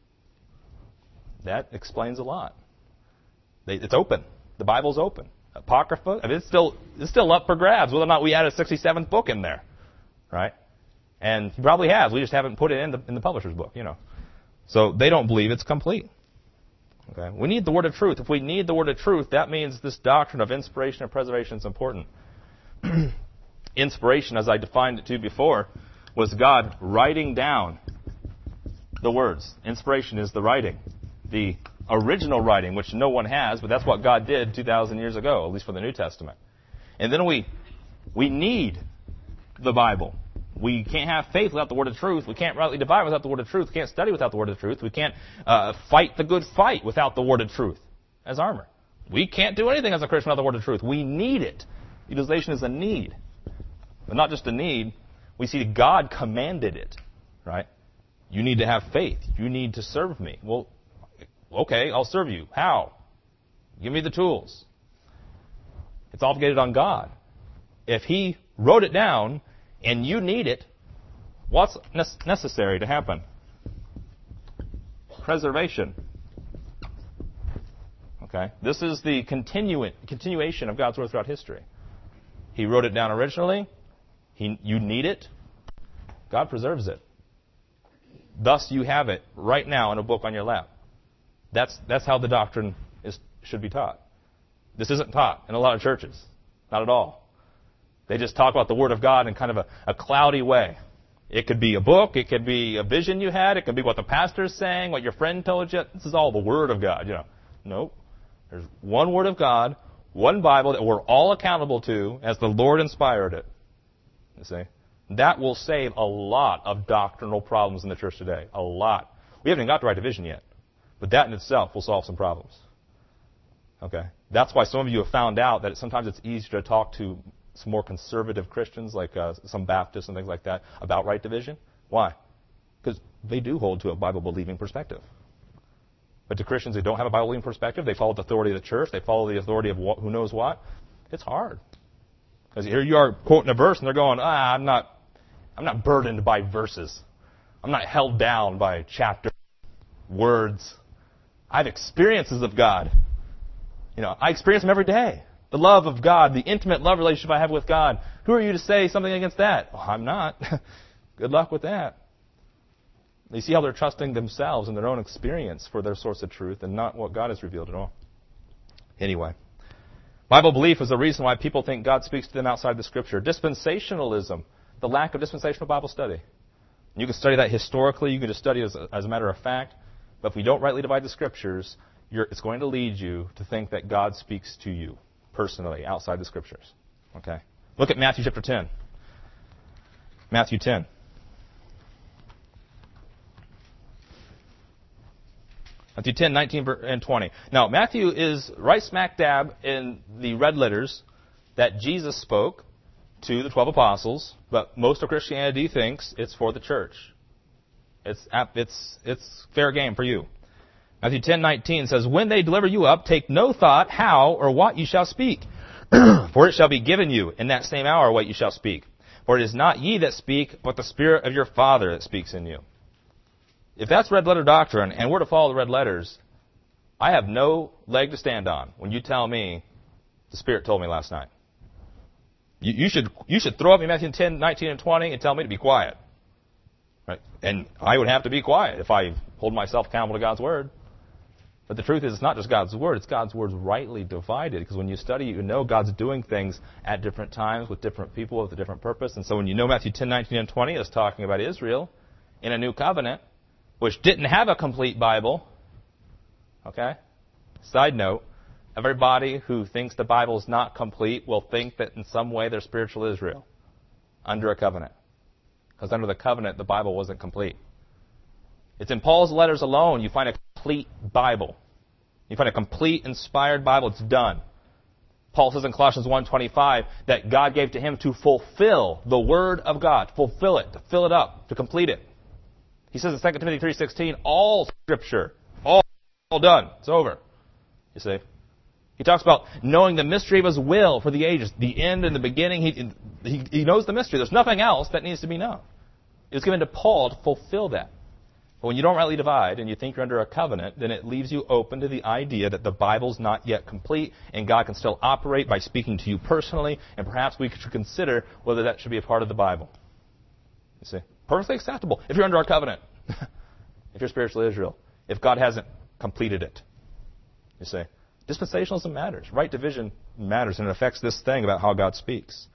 That explains a lot. They, it's open. The Bible's open. Apocrypha, I mean, it's still it's still up for grabs whether or not we add a sixty-seventh book in there, right? And He probably has. We just haven't put it in the in the publisher's book, you know. So they don't believe it's complete. Okay, we need the word of truth. If we need the word of truth, that means this doctrine of inspiration and preservation is important. Inspiration, as I defined it to you before, was God writing down the words. Inspiration is the writing, the original writing, which no one has, but that's what God did two thousand years ago, at least for the New Testament. And then we we need the Bible. We can't have faith without the word of truth. We can't rightly divide without the word of truth. We can't study without the word of truth. We can't uh, fight the good fight without the word of truth as armor. We can't do anything as a Christian without the word of truth. We need it. Utilization is a need. But not just a need. We see God commanded it, right? You need to have faith. You need to serve me. Well, okay, I'll serve you. How? Give me the tools. It's obligated on God. If He wrote it down and you need it, what's necessary to happen? Preservation. Okay? This is the continu- continuation of God's Word throughout history. He wrote it down originally. He, you need it. God preserves it. Thus, you have it right now in a book on your lap. That's that's how the doctrine is should be taught. This isn't taught in a lot of churches. Not at all. They just talk about the Word of God in kind of a, a cloudy way. It could be a book. It could be a vision you had. It could be what the pastor's saying, what your friend told you. This is all the Word of God. You know, nope. There's one Word of God, one Bible that we're all accountable to as the Lord inspired it. You see? That will save a lot of doctrinal problems in the church today. A lot. We haven't even got the right division yet. But that in itself will solve some problems. Okay? That's why some of you have found out that sometimes it's easier to talk to some more conservative Christians, like uh, some Baptists and things like that, about right division. Why? Because they do hold to a Bible-believing perspective. But to Christians who don't have a Bible-believing perspective, they follow the authority of the church, they follow the authority of what, who knows what. It's hard. Because here you are quoting a verse, and they're going, ah, I'm not, I'm not burdened by verses. I'm not held down by chapters, words. I have experiences of God. You know, I experience them every day. The love of God, the intimate love relationship I have with God. Who are you to say something against that? Well, I'm not. Good luck with that. You see how they're trusting themselves and their own experience for their source of truth and not what God has revealed at all. Anyway, Bible belief is the reason why people think God speaks to them outside the Scripture. Dispensationalism, the lack of dispensational Bible study. You can study that historically. You can just study it as a, as a matter of fact. But if we don't rightly divide the Scriptures, you're, it's going to lead you to think that God speaks to you personally outside the Scriptures. Okay? Look at Matthew chapter ten. Matthew ten. Matthew ten, nineteen, and twenty. Now, Matthew is right smack dab in the red letters that Jesus spoke to the twelve apostles, but most of Christianity thinks it's for the church. It's it's it's fair game for you. Matthew ten, nineteen says, "When they deliver you up, take no thought how or what you shall speak. For it shall be given you in that same hour what you shall speak. For it is not ye that speak, but the Spirit of your Father that speaks in you." If that's red letter doctrine, and we're to follow the red letters, I have no leg to stand on when you tell me the Spirit told me last night. You, you should you should throw up in Matthew ten, nineteen, and twenty and tell me to be quiet. Right? And I would have to be quiet if I hold myself accountable to God's Word. But the truth is, it's not just God's Word, it's God's Word rightly divided. Because when you study, you know God's doing things at different times with different people with a different purpose. And so when you know Matthew ten, nineteen, and twenty is talking about Israel in a new covenant, which didn't have a complete Bible. Okay? Side note, everybody who thinks the Bible is not complete will think that in some way they're spiritual Israel under a covenant. Because under the covenant, the Bible wasn't complete. It's in Paul's letters alone you find a complete Bible. You find a complete, inspired Bible. It's done. Paul says in Colossians one twenty-five that God gave to him to fulfill the Word of God. To fulfill it, to fill it up, to complete it. He says in Second Timothy three sixteen, all Scripture, all, all done. It's over. You see? He talks about knowing the mystery of His will for the ages, the end and the beginning. He, he, he knows the mystery. There's nothing else that needs to be known. It was given to Paul to fulfill that. But when you don't rightly divide and you think you're under a covenant, then it leaves you open to the idea that the Bible's not yet complete and God can still operate by speaking to you personally, and perhaps we should consider whether that should be a part of the Bible. You see? Perfectly acceptable if you're under a covenant. If you're spiritual Israel. If God hasn't completed it. You see? Dispensationalism matters. Right division matters, and it affects this thing about how God speaks.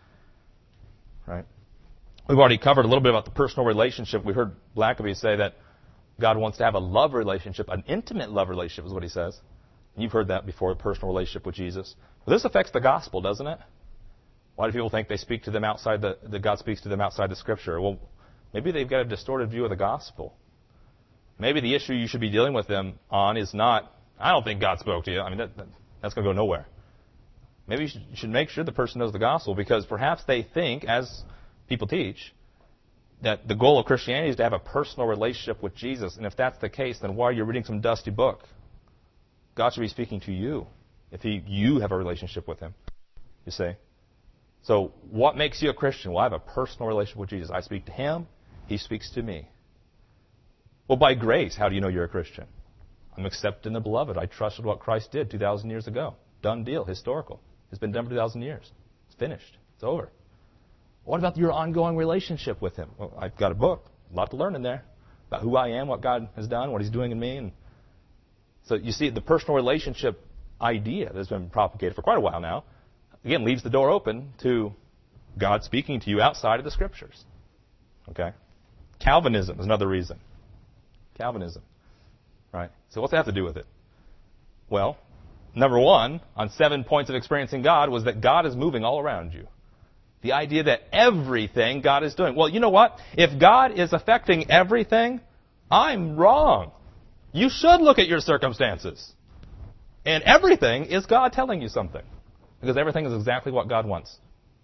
Right? We've already covered a little bit about the personal relationship. We heard Blackaby say that God wants to have a love relationship, an intimate love relationship is what he says. You've heard that before, a personal relationship with Jesus. But this affects the gospel, doesn't it? Why do people think they speak to them outside the, that God speaks to them outside the Scripture? Well, maybe they've got a distorted view of the gospel. Maybe the issue you should be dealing with them on is not, I don't think God spoke to you. I mean, that, that, that's going to go nowhere. Maybe you should, you should make sure the person knows the gospel, because perhaps they think, as people teach, that the goal of Christianity is to have a personal relationship with Jesus. And if that's the case, then why are you reading some dusty book? God should be speaking to you if he, you have a relationship with Him. You see? So what makes you a Christian? Well, I have a personal relationship with Jesus. I speak to Him. He speaks to me. Well, by grace, how do you know you're a Christian? I'm accepted in the beloved. I trusted what Christ did two thousand years ago. Done deal. Historical. It's been done for two thousand years. It's finished. It's over. What about your ongoing relationship with Him? Well, I've got a book, a lot to learn in there, about who I am, what God has done, what He's doing in me. And so you see, the personal relationship idea that's been propagated for quite a while now, again, leaves the door open to God speaking to you outside of the Scriptures. Okay? Calvinism is another reason. Calvinism. Right? So what's that have to do with it? Well, number one, on seven points of experiencing God, was that God is moving all around you. The idea that everything God is doing. Well, you know what? If God is affecting everything, I'm wrong. You should look at your circumstances. And everything is God telling you something. Because everything is exactly what God wants.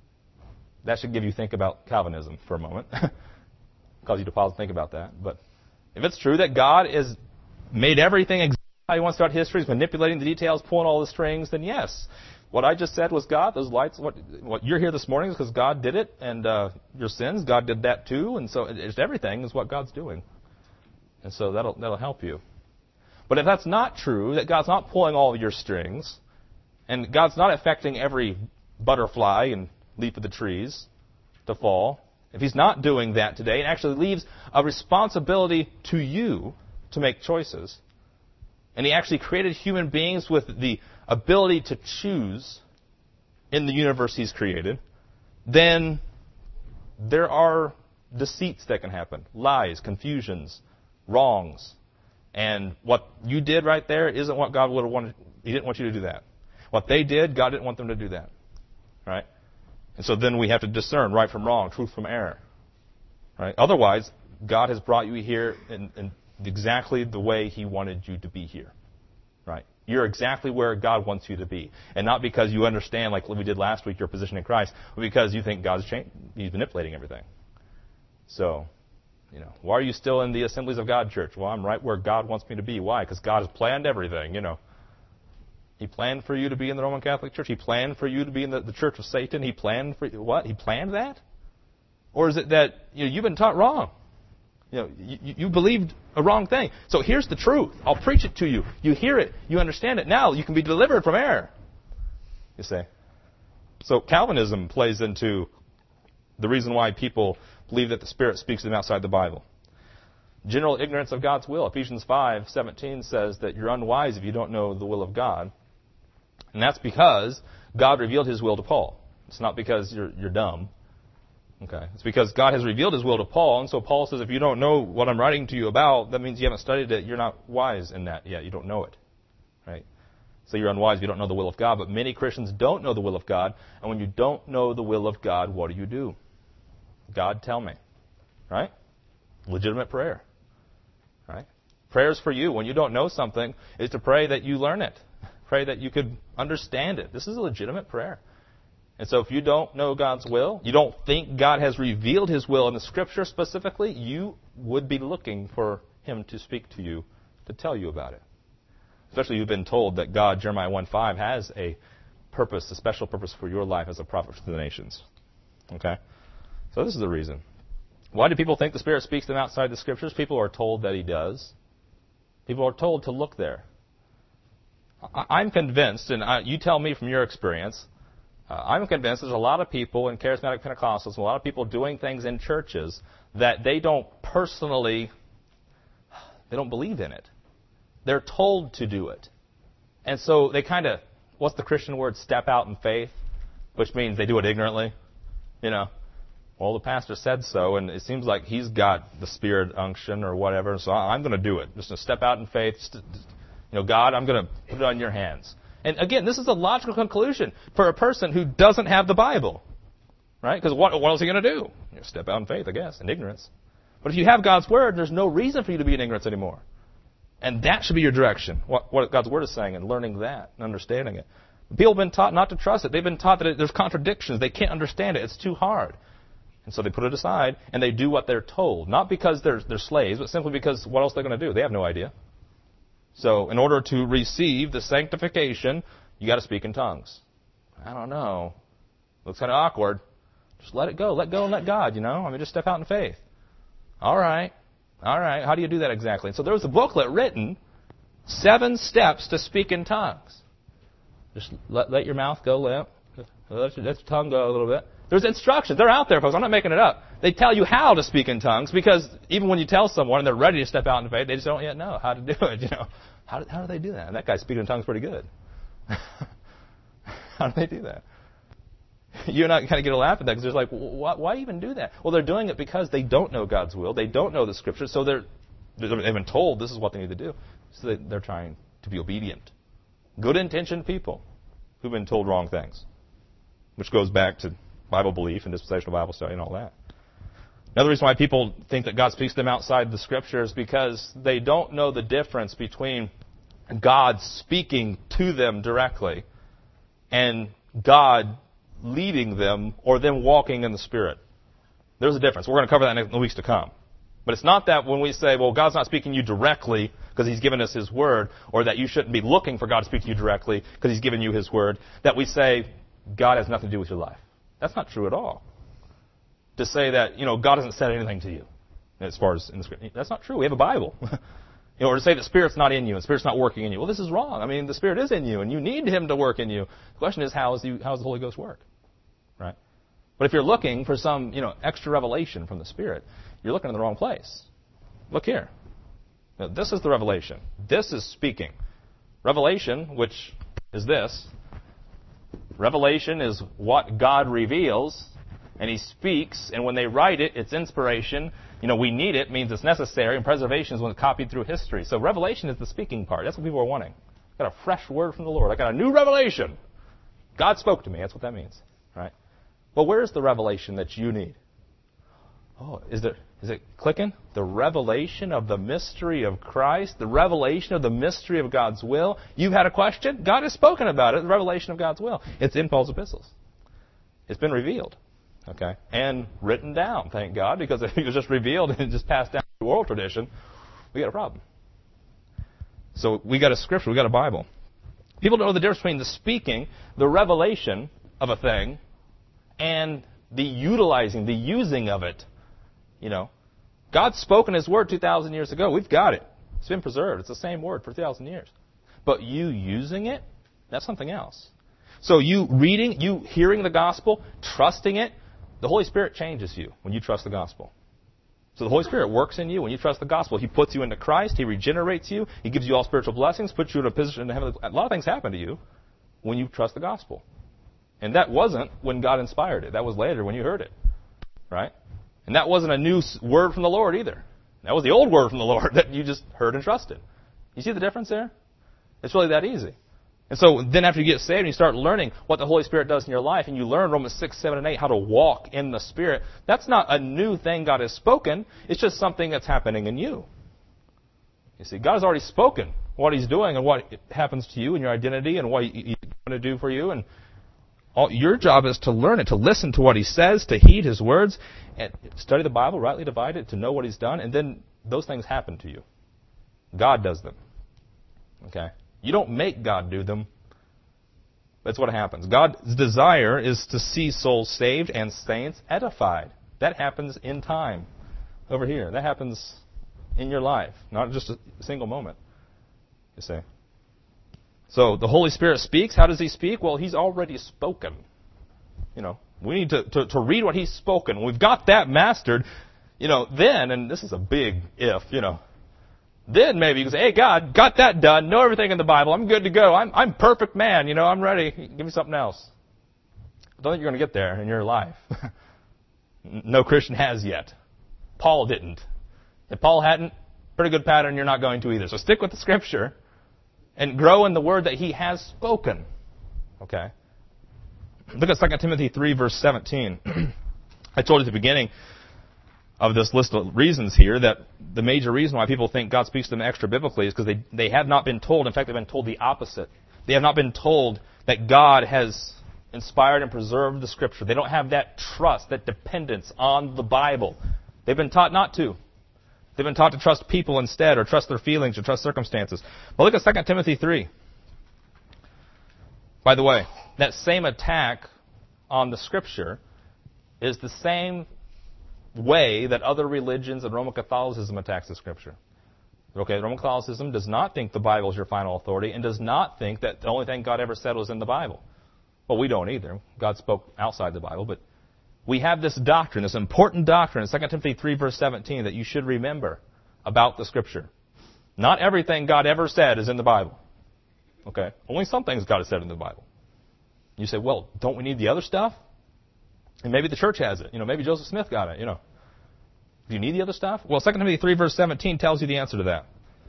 That should give you think about Calvinism for a moment. Cause you to pause and think about that. But if it's true that God has made everything exactly how He wants throughout history, He's manipulating the details, pulling all the strings, then yes. What I just said was God. Those lights, what, what you're here this morning is because God did it, and uh, your sins, God did that too, and so it's everything is what God's doing, and so that'll that'll help you. But if that's not true, that God's not pulling all of your strings, and God's not affecting every butterfly and leaf of the trees to fall, if He's not doing that today, and actually leaves a responsibility to you to make choices, and He actually created human beings with the ability to choose in the universe He's created, then there are deceits that can happen. Lies, confusions, wrongs. And what you did right there isn't what God would have wanted. He didn't want you to do that. What they did, God didn't want them to do that. Right? And so then we have to discern right from wrong, truth from error. Right? Otherwise, God has brought you here in, in exactly the way He wanted you to be here. Right? You're exactly where God wants you to be. And not because you understand, like we did last week, your position in Christ, but because you think God's changed, He's manipulating everything. So, you know, why are you still in the Assemblies of God church? Well, I'm right where God wants me to be. Why? Because God has planned everything, you know. He planned for you to be in the Roman Catholic Church. He planned for you to be in the, the Church of Satan. He planned for you, what? He planned that? Or is it that you know, you've been taught wrong? You know, you, you believed a wrong thing. So here's the truth. I'll preach it to you. You hear it. You understand it. Now you can be delivered from error. You see. So Calvinism plays into the reason why people believe that the Spirit speaks to them outside the Bible. General ignorance of God's will. Ephesians five seventeen says that you're unwise if you don't know the will of God. And that's because God revealed His will to Paul. It's not because you're, you're dumb. Okay. It's because God has revealed His will to Paul, and so Paul says, if you don't know what I'm writing to you about, that means you haven't studied it. You're not wise in that yet. You don't know it. Right? So you're unwise if you don't know the will of God. But many Christians don't know the will of God, and when you don't know the will of God, what do you do? God, tell me. Right? Legitimate prayer. Right? Prayers for you when you don't know something is to pray that you learn it. Pray that you could understand it. This is a legitimate prayer. And so if you don't know God's will, you don't think God has revealed His will in the Scripture specifically, you would be looking for Him to speak to you, to tell you about it. Especially you've been told that God, Jeremiah one five, has a purpose, a special purpose for your life as a prophet to the nations. Okay? So this is the reason. Why do people think the Spirit speaks to them outside the Scriptures? People are told that He does. People are told to look there. I'm convinced, and I, you tell me from your experience, uh, I'm convinced there's a lot of people in charismatic Pentecostals, a lot of people doing things in churches that they don't personally, they don't believe in it. They're told to do it. And so they kind of, what's the Christian word, step out in faith, which means they do it ignorantly, you know. Well, the pastor said so, and it seems like he's got the Spirit unction or whatever, so I'm going to do it. Just to step out in faith. You know, God, I'm going to put it on your hands. And again, this is a logical conclusion for a person who doesn't have the Bible, right? Because what, what else are you going to do? You know, step out in faith, I guess, in ignorance. But if you have God's Word, there's no reason for you to be in ignorance anymore. And that should be your direction, what, what God's Word is saying, and learning that and understanding it. People have been taught not to trust it. They've been taught that it, there's contradictions. They can't understand it. It's too hard. And so they put it aside, and they do what they're told. Not because they're, they're slaves, but simply because what else they're going to do? They have no idea. So in order to receive the sanctification, you got to speak in tongues. I don't know. Looks kind of awkward. Just let it go. Let go and let God, you know. I mean, just step out in faith. All right. All right. How do you do that exactly? And so there was a booklet written, Seven Steps to Speak in Tongues. Just let, let your mouth go limp. Let your, let your tongue go a little bit. There's instructions. They're out there, folks. I'm not making it up. They tell you how to speak in tongues because even when you tell someone and they're ready to step out in faith, they just don't yet know how to do it. You know, how do, how do they do that? And that guy's speaking in tongues pretty good. How do they do that? You and I kind of get a laugh at that because they're like, why, why even do that? Well, they're doing it because they don't know God's will. They don't know the Scriptures, so they're they've been told this is what they need to do. So they, they're trying to be obedient. Good-intentioned people who've been told wrong things, which goes back to Bible belief and dispensational Bible study and all that. Another reason why people think that God speaks to them outside the Scripture is because they don't know the difference between God speaking to them directly and God leading them or them walking in the Spirit. There's a difference. We're going to cover that in the weeks to come. But it's not that when we say, well, God's not speaking to you directly because He's given us His Word, or that you shouldn't be looking for God to speak to you directly because He's given you His Word, that we say God has nothing to do with your life. That's not true at all. To say that, you know, God hasn't said anything to you, as far as in the Scripture, that's not true. We have a Bible. You know, or to say that Spirit's not in you and Spirit's not working in you. Well, this is wrong. I mean, the Spirit is in you, and you need Him to work in you. The question is, how is the, how does the Holy Ghost work? Right? But if you're looking for some, you know, extra revelation from the Spirit, you're looking in the wrong place. Look here. Now, this is the revelation. This is speaking. Revelation, which is this. Revelation is what God reveals, and He speaks, and when they write it, it's inspiration. You know, we need it, means it's necessary, and preservation is when it's copied through history. So revelation is the speaking part. That's what people are wanting. I got a fresh word from the Lord. I got a new revelation. God spoke to me. That's what that means, right? Well, where's the revelation that you need? Oh, is there, is it clicking? The revelation of the mystery of Christ, the revelation of the mystery of God's will. You've had a question? God has spoken about it, the revelation of God's will. It's in Paul's epistles. It's been revealed, okay, and written down, thank God, because if it was just revealed and just passed down through oral tradition, we got a problem. So we got a scripture, we got a Bible. People don't know the difference between the speaking, the revelation of a thing, and the utilizing, the using of it. You know, God's spoken His Word two thousand years ago. We've got it. It's been preserved. It's the same Word for two thousand years. But you using it, that's something else. So you reading, you hearing the gospel, trusting it, the Holy Spirit changes you when you trust the gospel. So the Holy Spirit works in you when you trust the gospel. He puts you into Christ. He regenerates you. He gives you all spiritual blessings, puts you in a position in heaven. A lot of things happen to you when you trust the gospel. And that wasn't when God inspired it. That was later when you heard it. Right? And that wasn't a new word from the Lord either. That was the old word from the Lord that you just heard and trusted. You see the difference there? It's really that easy. And so then after you get saved and you start learning what the Holy Spirit does in your life, and you learn Romans six, seven, and eight, how to walk in the Spirit, that's not a new thing God has spoken. It's just something that's happening in you. You see, God has already spoken what He's doing and what happens to you and your identity and what He's going to do for you. And all, your job is to learn it, to listen to what He says, to heed His words, and study the Bible, rightly divide it, to know what He's done, and then those things happen to you. God does them. Okay? You don't make God do them. That's what happens. God's desire is to see souls saved and saints edified. That happens in time. Over here. That happens in your life. Not just a single moment. You see. So the Holy Spirit speaks. How does He speak? Well, He's already spoken. You know, we need to, to, to read what He's spoken. When we've got that mastered, you know, then, and this is a big if, you know, then maybe you can say, hey, God, got that done. Know everything in the Bible. I'm good to go. I'm I'm perfect man. You know, I'm ready. Give me something else. I don't think you're going to get there in your life. No Christian has yet. Paul didn't. If Paul hadn't, pretty good pattern, you're not going to either. So stick with the Scripture and grow in the Word that He has spoken. Okay? Look at Second Timothy three, verse seventeen. I told you at the beginning of this list of reasons here that the major reason why people think God speaks to them extra biblically is because they, they have not been told. In fact, they've been told the opposite. They have not been told that God has inspired and preserved the Scripture. They don't have that trust, that dependence on the Bible. They've been taught not to. They've been taught to trust people instead, or trust their feelings, or trust circumstances. But look at Second Timothy three. By the way, that same attack on the Scripture is the same way that other religions and Roman Catholicism attacks the Scripture. Okay, Roman Catholicism does not think the Bible is your final authority and does not think that the only thing God ever said was in the Bible. Well, we don't either. God spoke outside the Bible, but we have this doctrine, this important doctrine in Second Timothy three, verse seventeen, that you should remember about the Scripture. Not everything God ever said is in the Bible. Okay? Only some things God has said in the Bible. You say, well, don't we need the other stuff? And maybe the church has it. You know, maybe Joseph Smith got it, you know. Do you need the other stuff? Well, Second Timothy three, verse seventeen tells you the answer to that.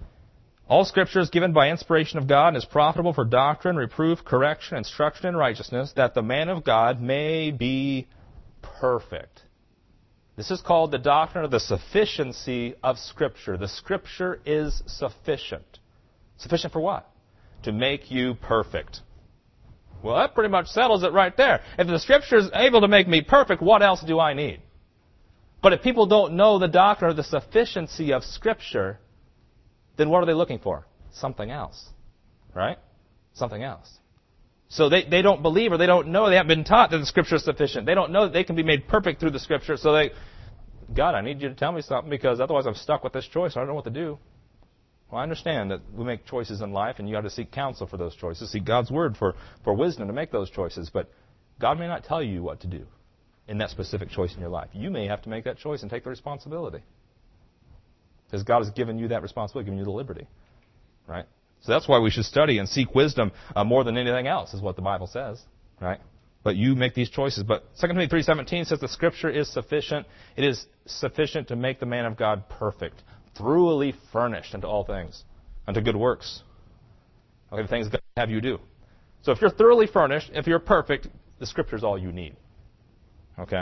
All Scripture is given by inspiration of God and is profitable for doctrine, reproof, correction, instruction in righteousness, that the man of God may be perfect. This is called the doctrine of the sufficiency of Scripture. The Scripture is sufficient. Sufficient for what? To make you perfect. Well, that pretty much settles it right there. If the Scripture is able to make me perfect, what else do I need? But if people don't know the doctrine of the sufficiency of Scripture, then what are they looking for? Something else. Right? Something else. So they, they don't believe or they don't know, they haven't been taught that the Scripture is sufficient. They don't know that they can be made perfect through the Scripture. So they, God, I need you to tell me something because otherwise I'm stuck with this choice. I don't know what to do. Well, I understand that we make choices in life and you have to seek counsel for those choices. Seek God's Word for, for wisdom to make those choices. But God may not tell you what to do in that specific choice in your life. You may have to make that choice and take the responsibility. Because God has given you that responsibility, given you the liberty. Right? So that's why we should study and seek wisdom uh, more than anything else, is what the Bible says. Right? But you make these choices. But Second Timothy three seventeen says the Scripture is sufficient. It is sufficient to make the man of God perfect, thoroughly furnished unto all things, unto good works. Okay, the things God would have you do. So if you're thoroughly furnished, if you're perfect, the Scripture is all you need. Okay?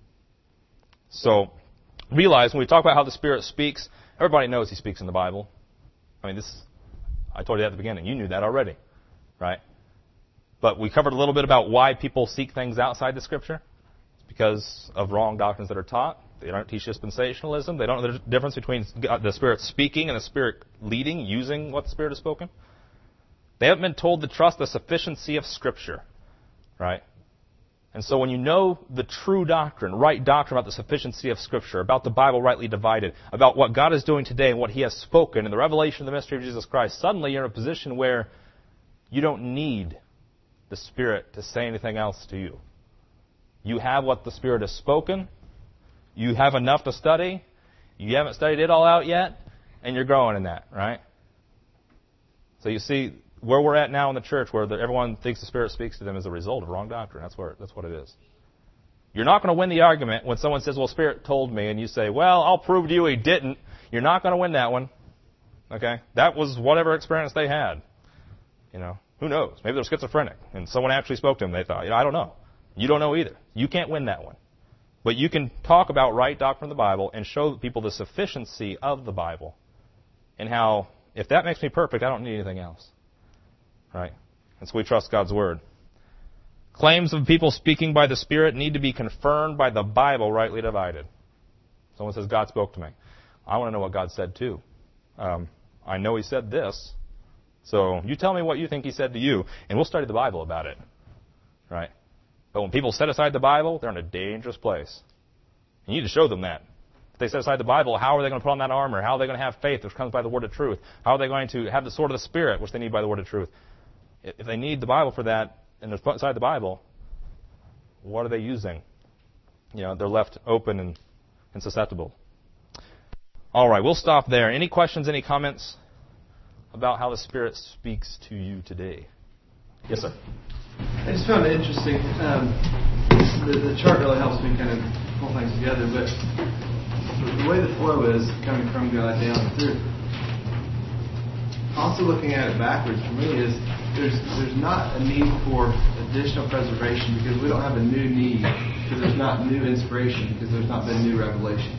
So realize when we talk about how the Spirit speaks, everybody knows He speaks in the Bible. I mean, this, I told you at the beginning. You knew that already. Right? But we covered a little bit about why people seek things outside the Scripture. It's because of wrong doctrines that are taught. They don't teach dispensationalism. They don't know the difference between God, the Spirit speaking and the Spirit leading, using what the Spirit has spoken. They haven't been told to trust the sufficiency of Scripture. Right? And so when you know the true doctrine, right doctrine about the sufficiency of Scripture, about the Bible rightly divided, about what God is doing today and what He has spoken, and the revelation of the mystery of Jesus Christ, suddenly you're in a position where you don't need the Spirit to say anything else to you. You have what the Spirit has spoken. You have enough to study. You haven't studied it all out yet, and you're growing in that, right? So you see, where we're at now in the church, where the, everyone thinks the Spirit speaks to them as a result of wrong doctrine. That's where that's what it is. You're not going to win the argument when someone says, well, Spirit told me, and you say, well, I'll prove to you He didn't. You're not going to win that one. Okay? That was whatever experience they had. You know, who knows? Maybe they're schizophrenic, and someone actually spoke to them. They thought, you know, I don't know. You don't know either. You can't win that one. But you can talk about right doctrine of the Bible and show people the sufficiency of the Bible and how, if that makes me perfect, I don't need anything else. Right? And so we trust God's Word. Claims of people speaking by the Spirit need to be confirmed by the Bible rightly divided. Someone says, God spoke to me. I want to know what God said too. Um, I know He said this, So you tell me what you think he said to you, and we'll study the Bible about it. Right? But when people set aside the Bible, they're in a dangerous place. You need to show them that. If they set aside the Bible, how are they going to put on that armor? How are they going to have faith, which comes by the word of truth? How are they going to have the sword of the Spirit, which they need by the word of truth? If they need the Bible for that, and they're put aside the Bible, what are they using? You know, they're left open and, and susceptible. All right, we'll stop there. Any questions, any comments about how the Spirit speaks to you today? Yes, sir. I just found it interesting. Um, the, the chart really helps me kind of pull things together, but the way the flow is coming from God down through. Also looking at it backwards for me is there's there's not a need for additional preservation because we don't have a new need because there's not new inspiration because there's not been new revelation.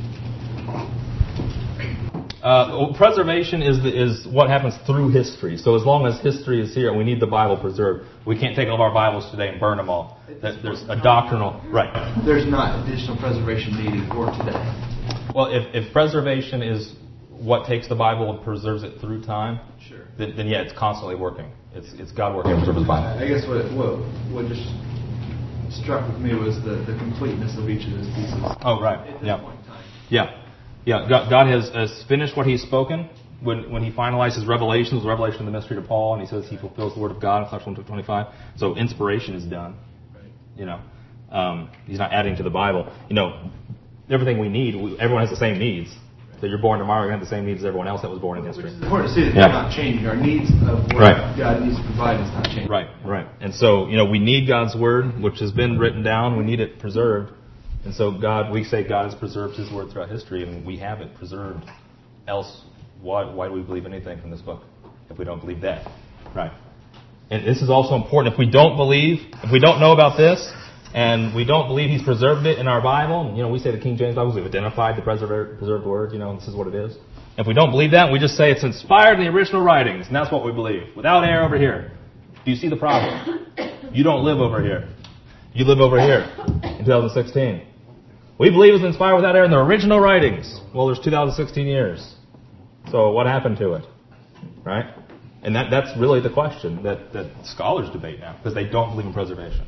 Uh, well, preservation is the, is what happens through history. So as long as history is here, we need the Bible preserved. We can't take all of our Bibles today and burn them all. That, there's a doctrinal right. There's not additional preservation needed for today. Well, if, if preservation is what takes the Bible and preserves it through time, sure. Then, then yeah, it's constantly working. It's it's God working to preserve His Bible. I guess what what what just struck with me was the, the completeness of each of those pieces. Oh right. At this Yeah. point in time. Yeah. Yeah, God, God has, has finished what He's spoken when when He finalized His revelations, the revelation of the mystery to Paul, and He says He fulfills the word of God in Colossians one twenty-five. So inspiration is done. Right. You know, um, He's not adding to the Bible. You know, everything we need, we, everyone has the same needs. Right. So you're born tomorrow, you're going to have the same needs as everyone else that was born in history. Which is important to see that yeah. they're not changing. Our needs of what right. God needs to provide is not changing. Right, right. And so, you know, we need God's word, which has been written down. We need it preserved. And so God, we say God has preserved His word throughout history, and we have it preserved. Else, why, why do we believe anything from this book if we don't believe that? Right. And this is also important. If we don't believe, if we don't know about this, and we don't believe He's preserved it in our Bible, and, you know, we say the King James Bible, we've identified the preserved, preserved word, you know, and this is what it is. If we don't believe that, we just say it's inspired in the original writings, and that's what we believe. Without error over here. Do you see the problem? You don't live over here. You live over here in two thousand sixteen. We believe it's inspired without error in the original writings. Well, there's two thousand sixteen years. So what happened to it? Right? And that that's really the question that, that scholars debate now, because they don't believe in preservation.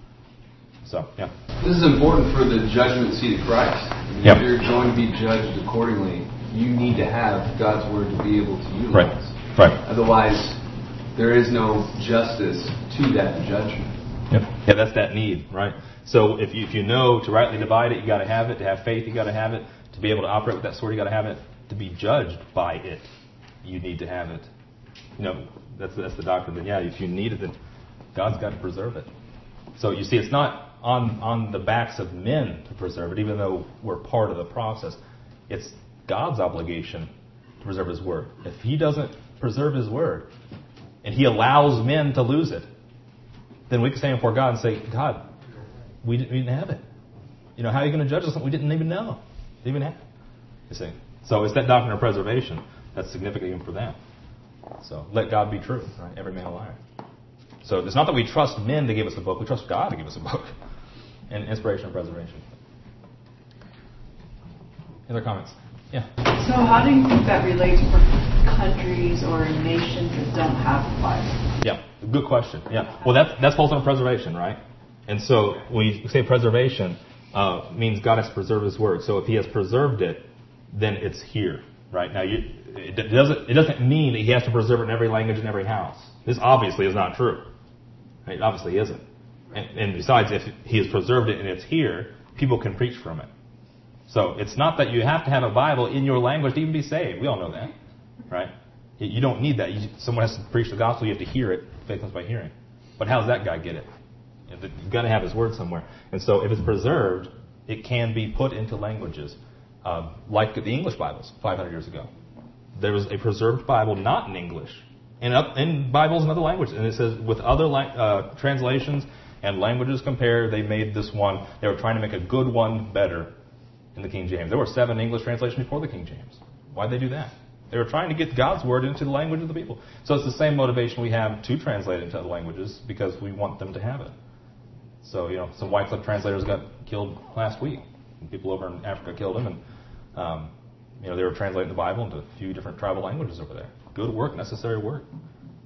So, yeah. This is important for the judgment seat of Christ. I mean, yep. If you're going to be judged accordingly, you need to have God's word to be able to utilize. Right. Right. Otherwise, there is no justice to that judgment. Yep. Yeah, that's that need, right? So if you, if you know to rightly divide it, you got to have it. To have faith, you got to have it. To be able to operate with that sword, you got to have it. To be judged by it, you need to have it. You know, that's that's the doctrine. That yeah, if you need it, then God's got to preserve it. So you see, it's not on on the backs of men to preserve it, even though we're part of the process. It's God's obligation to preserve His word. If He doesn't preserve His word, and He allows men to lose it, then we can stand before God and say, God, we didn't, we didn't have it. You know, how are you going to judge us something we didn't even know? Didn't even have it. You see? So it's that doctrine of preservation that's significant even for them. So let God be true, right? Every man a liar. So it's not that we trust men to give us a book. We trust God to give us a book. And inspiration and preservation. Other comments? Yeah. So how do you think that relates for countries or nations that don't have the Bible? Yeah, good question. Yeah. Well, that's, that's falls under preservation, right? And so when you say preservation, uh, means God has preserved His word. So if He has preserved it, then it's here, right? Now, you, it doesn't it doesn't mean that He has to preserve it in every language in every house. This obviously is not true. It obviously isn't. And, and besides, if He has preserved it and it's here, people can preach from it. So it's not that you have to have a Bible in your language to even be saved. We all know that, right? You don't need that. You, someone has to preach the gospel. You have to hear it. Faith comes by hearing. But how does that guy get it? You've got to have His word somewhere. And so if it's preserved, it can be put into languages. Uh, like the English Bibles five hundred years ago. There was a preserved Bible not in English. In, in Bibles in other languages. And it says, with other uh, translations and languages compared, they made this one. They were trying to make a good one better in the King James. There were seven English translations before the King James. Why'd they do that? They were trying to get God's word into the language of the people. So it's the same motivation we have to translate it into other languages, because we want them to have it. So, you know, some Wycliffe translators got killed last week. People over in Africa killed them, and um, you know, they were translating the Bible into a few different tribal languages over there. Good work, necessary work.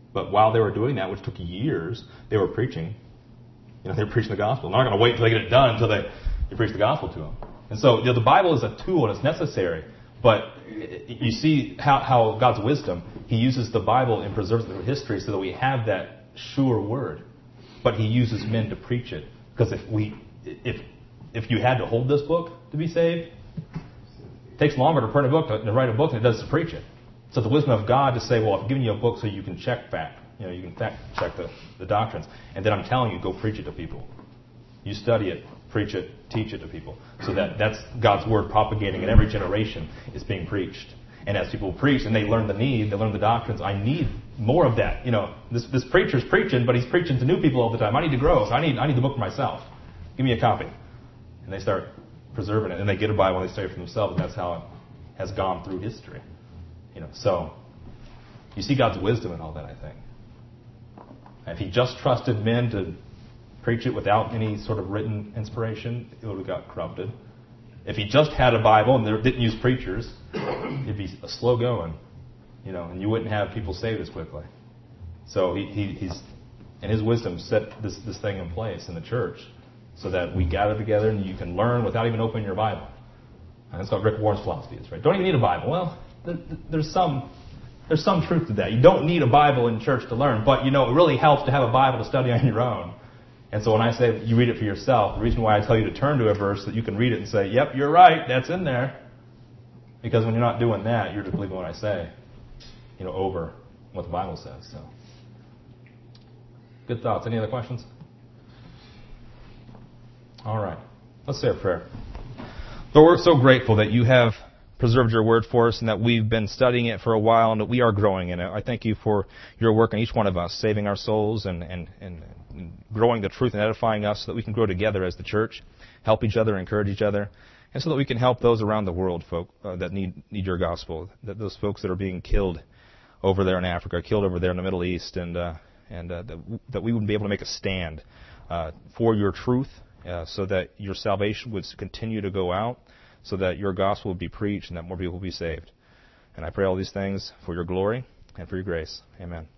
But while they were doing that, which took years, they were preaching. You know, they were preaching the gospel. They're not going to wait until they get it done until they you preach the gospel to them. And so, you know, the Bible is a tool and it's necessary. But you see how, how God's wisdom, He uses the Bible and preserves it through history so that we have that sure word. But He uses men to preach it. Because if we, if if you had to hold this book to be saved, it takes longer to print a book, to write a book, than it does to preach it. So the wisdom of God to say, well, I've given you a book so you can check back. You know, you can fact check the, the doctrines. And then I'm telling you, go preach it to people. You study it, preach it, teach it to people. So that that's God's word propagating in every generation is being preached. And as people preach and they learn the need, they learn the doctrines, I need more of that. You know, this this preacher's preaching, but he's preaching to new people all the time. I need to grow, so I need I need the book for myself. Give me a copy. And they start preserving it, and they get a Bible and they study it for themselves, and that's how it has gone through history. You know, so you see God's wisdom in all that, I think. And if He just trusted men to preach it without any sort of written inspiration, it would have got corrupted. If He just had a Bible and they didn't use preachers, it'd be a slow going, you know, and you wouldn't have people saved as quickly. So he, he, He's, in His wisdom, set this, this thing in place in the church so that we gather together and you can learn without even opening your Bible. And that's what Rick Warren's philosophy is, right? Don't even need a Bible. Well, there, there's some there's some truth to that. You don't need a Bible in church to learn, but, you know, it really helps to have a Bible to study on your own. And so when I say you read it for yourself, the reason why I tell you to turn to a verse that you can read it and say, yep, you're right, that's in there. Because when you're not doing that, you're just believing what I say, you know, over what the Bible says. So, good thoughts. Any other questions? All right. Let's say a prayer. Lord, we're so grateful that you have preserved your word for us and that we've been studying it for a while and that we are growing in it. I thank you for your work in each one of us, saving our souls and, and, and growing the truth and edifying us so that we can grow together as the church, help each other, encourage each other, and so that we can help those around the world, folk, uh, that need need your gospel, that those folks that are being killed over there in Africa, killed over there in the Middle East, and uh, and uh, that, that we would be able to make a stand uh, for your truth uh, so that your salvation would continue to go out, so that your gospel would be preached and that more people would be saved. And I pray all these things for your glory and for your grace. Amen.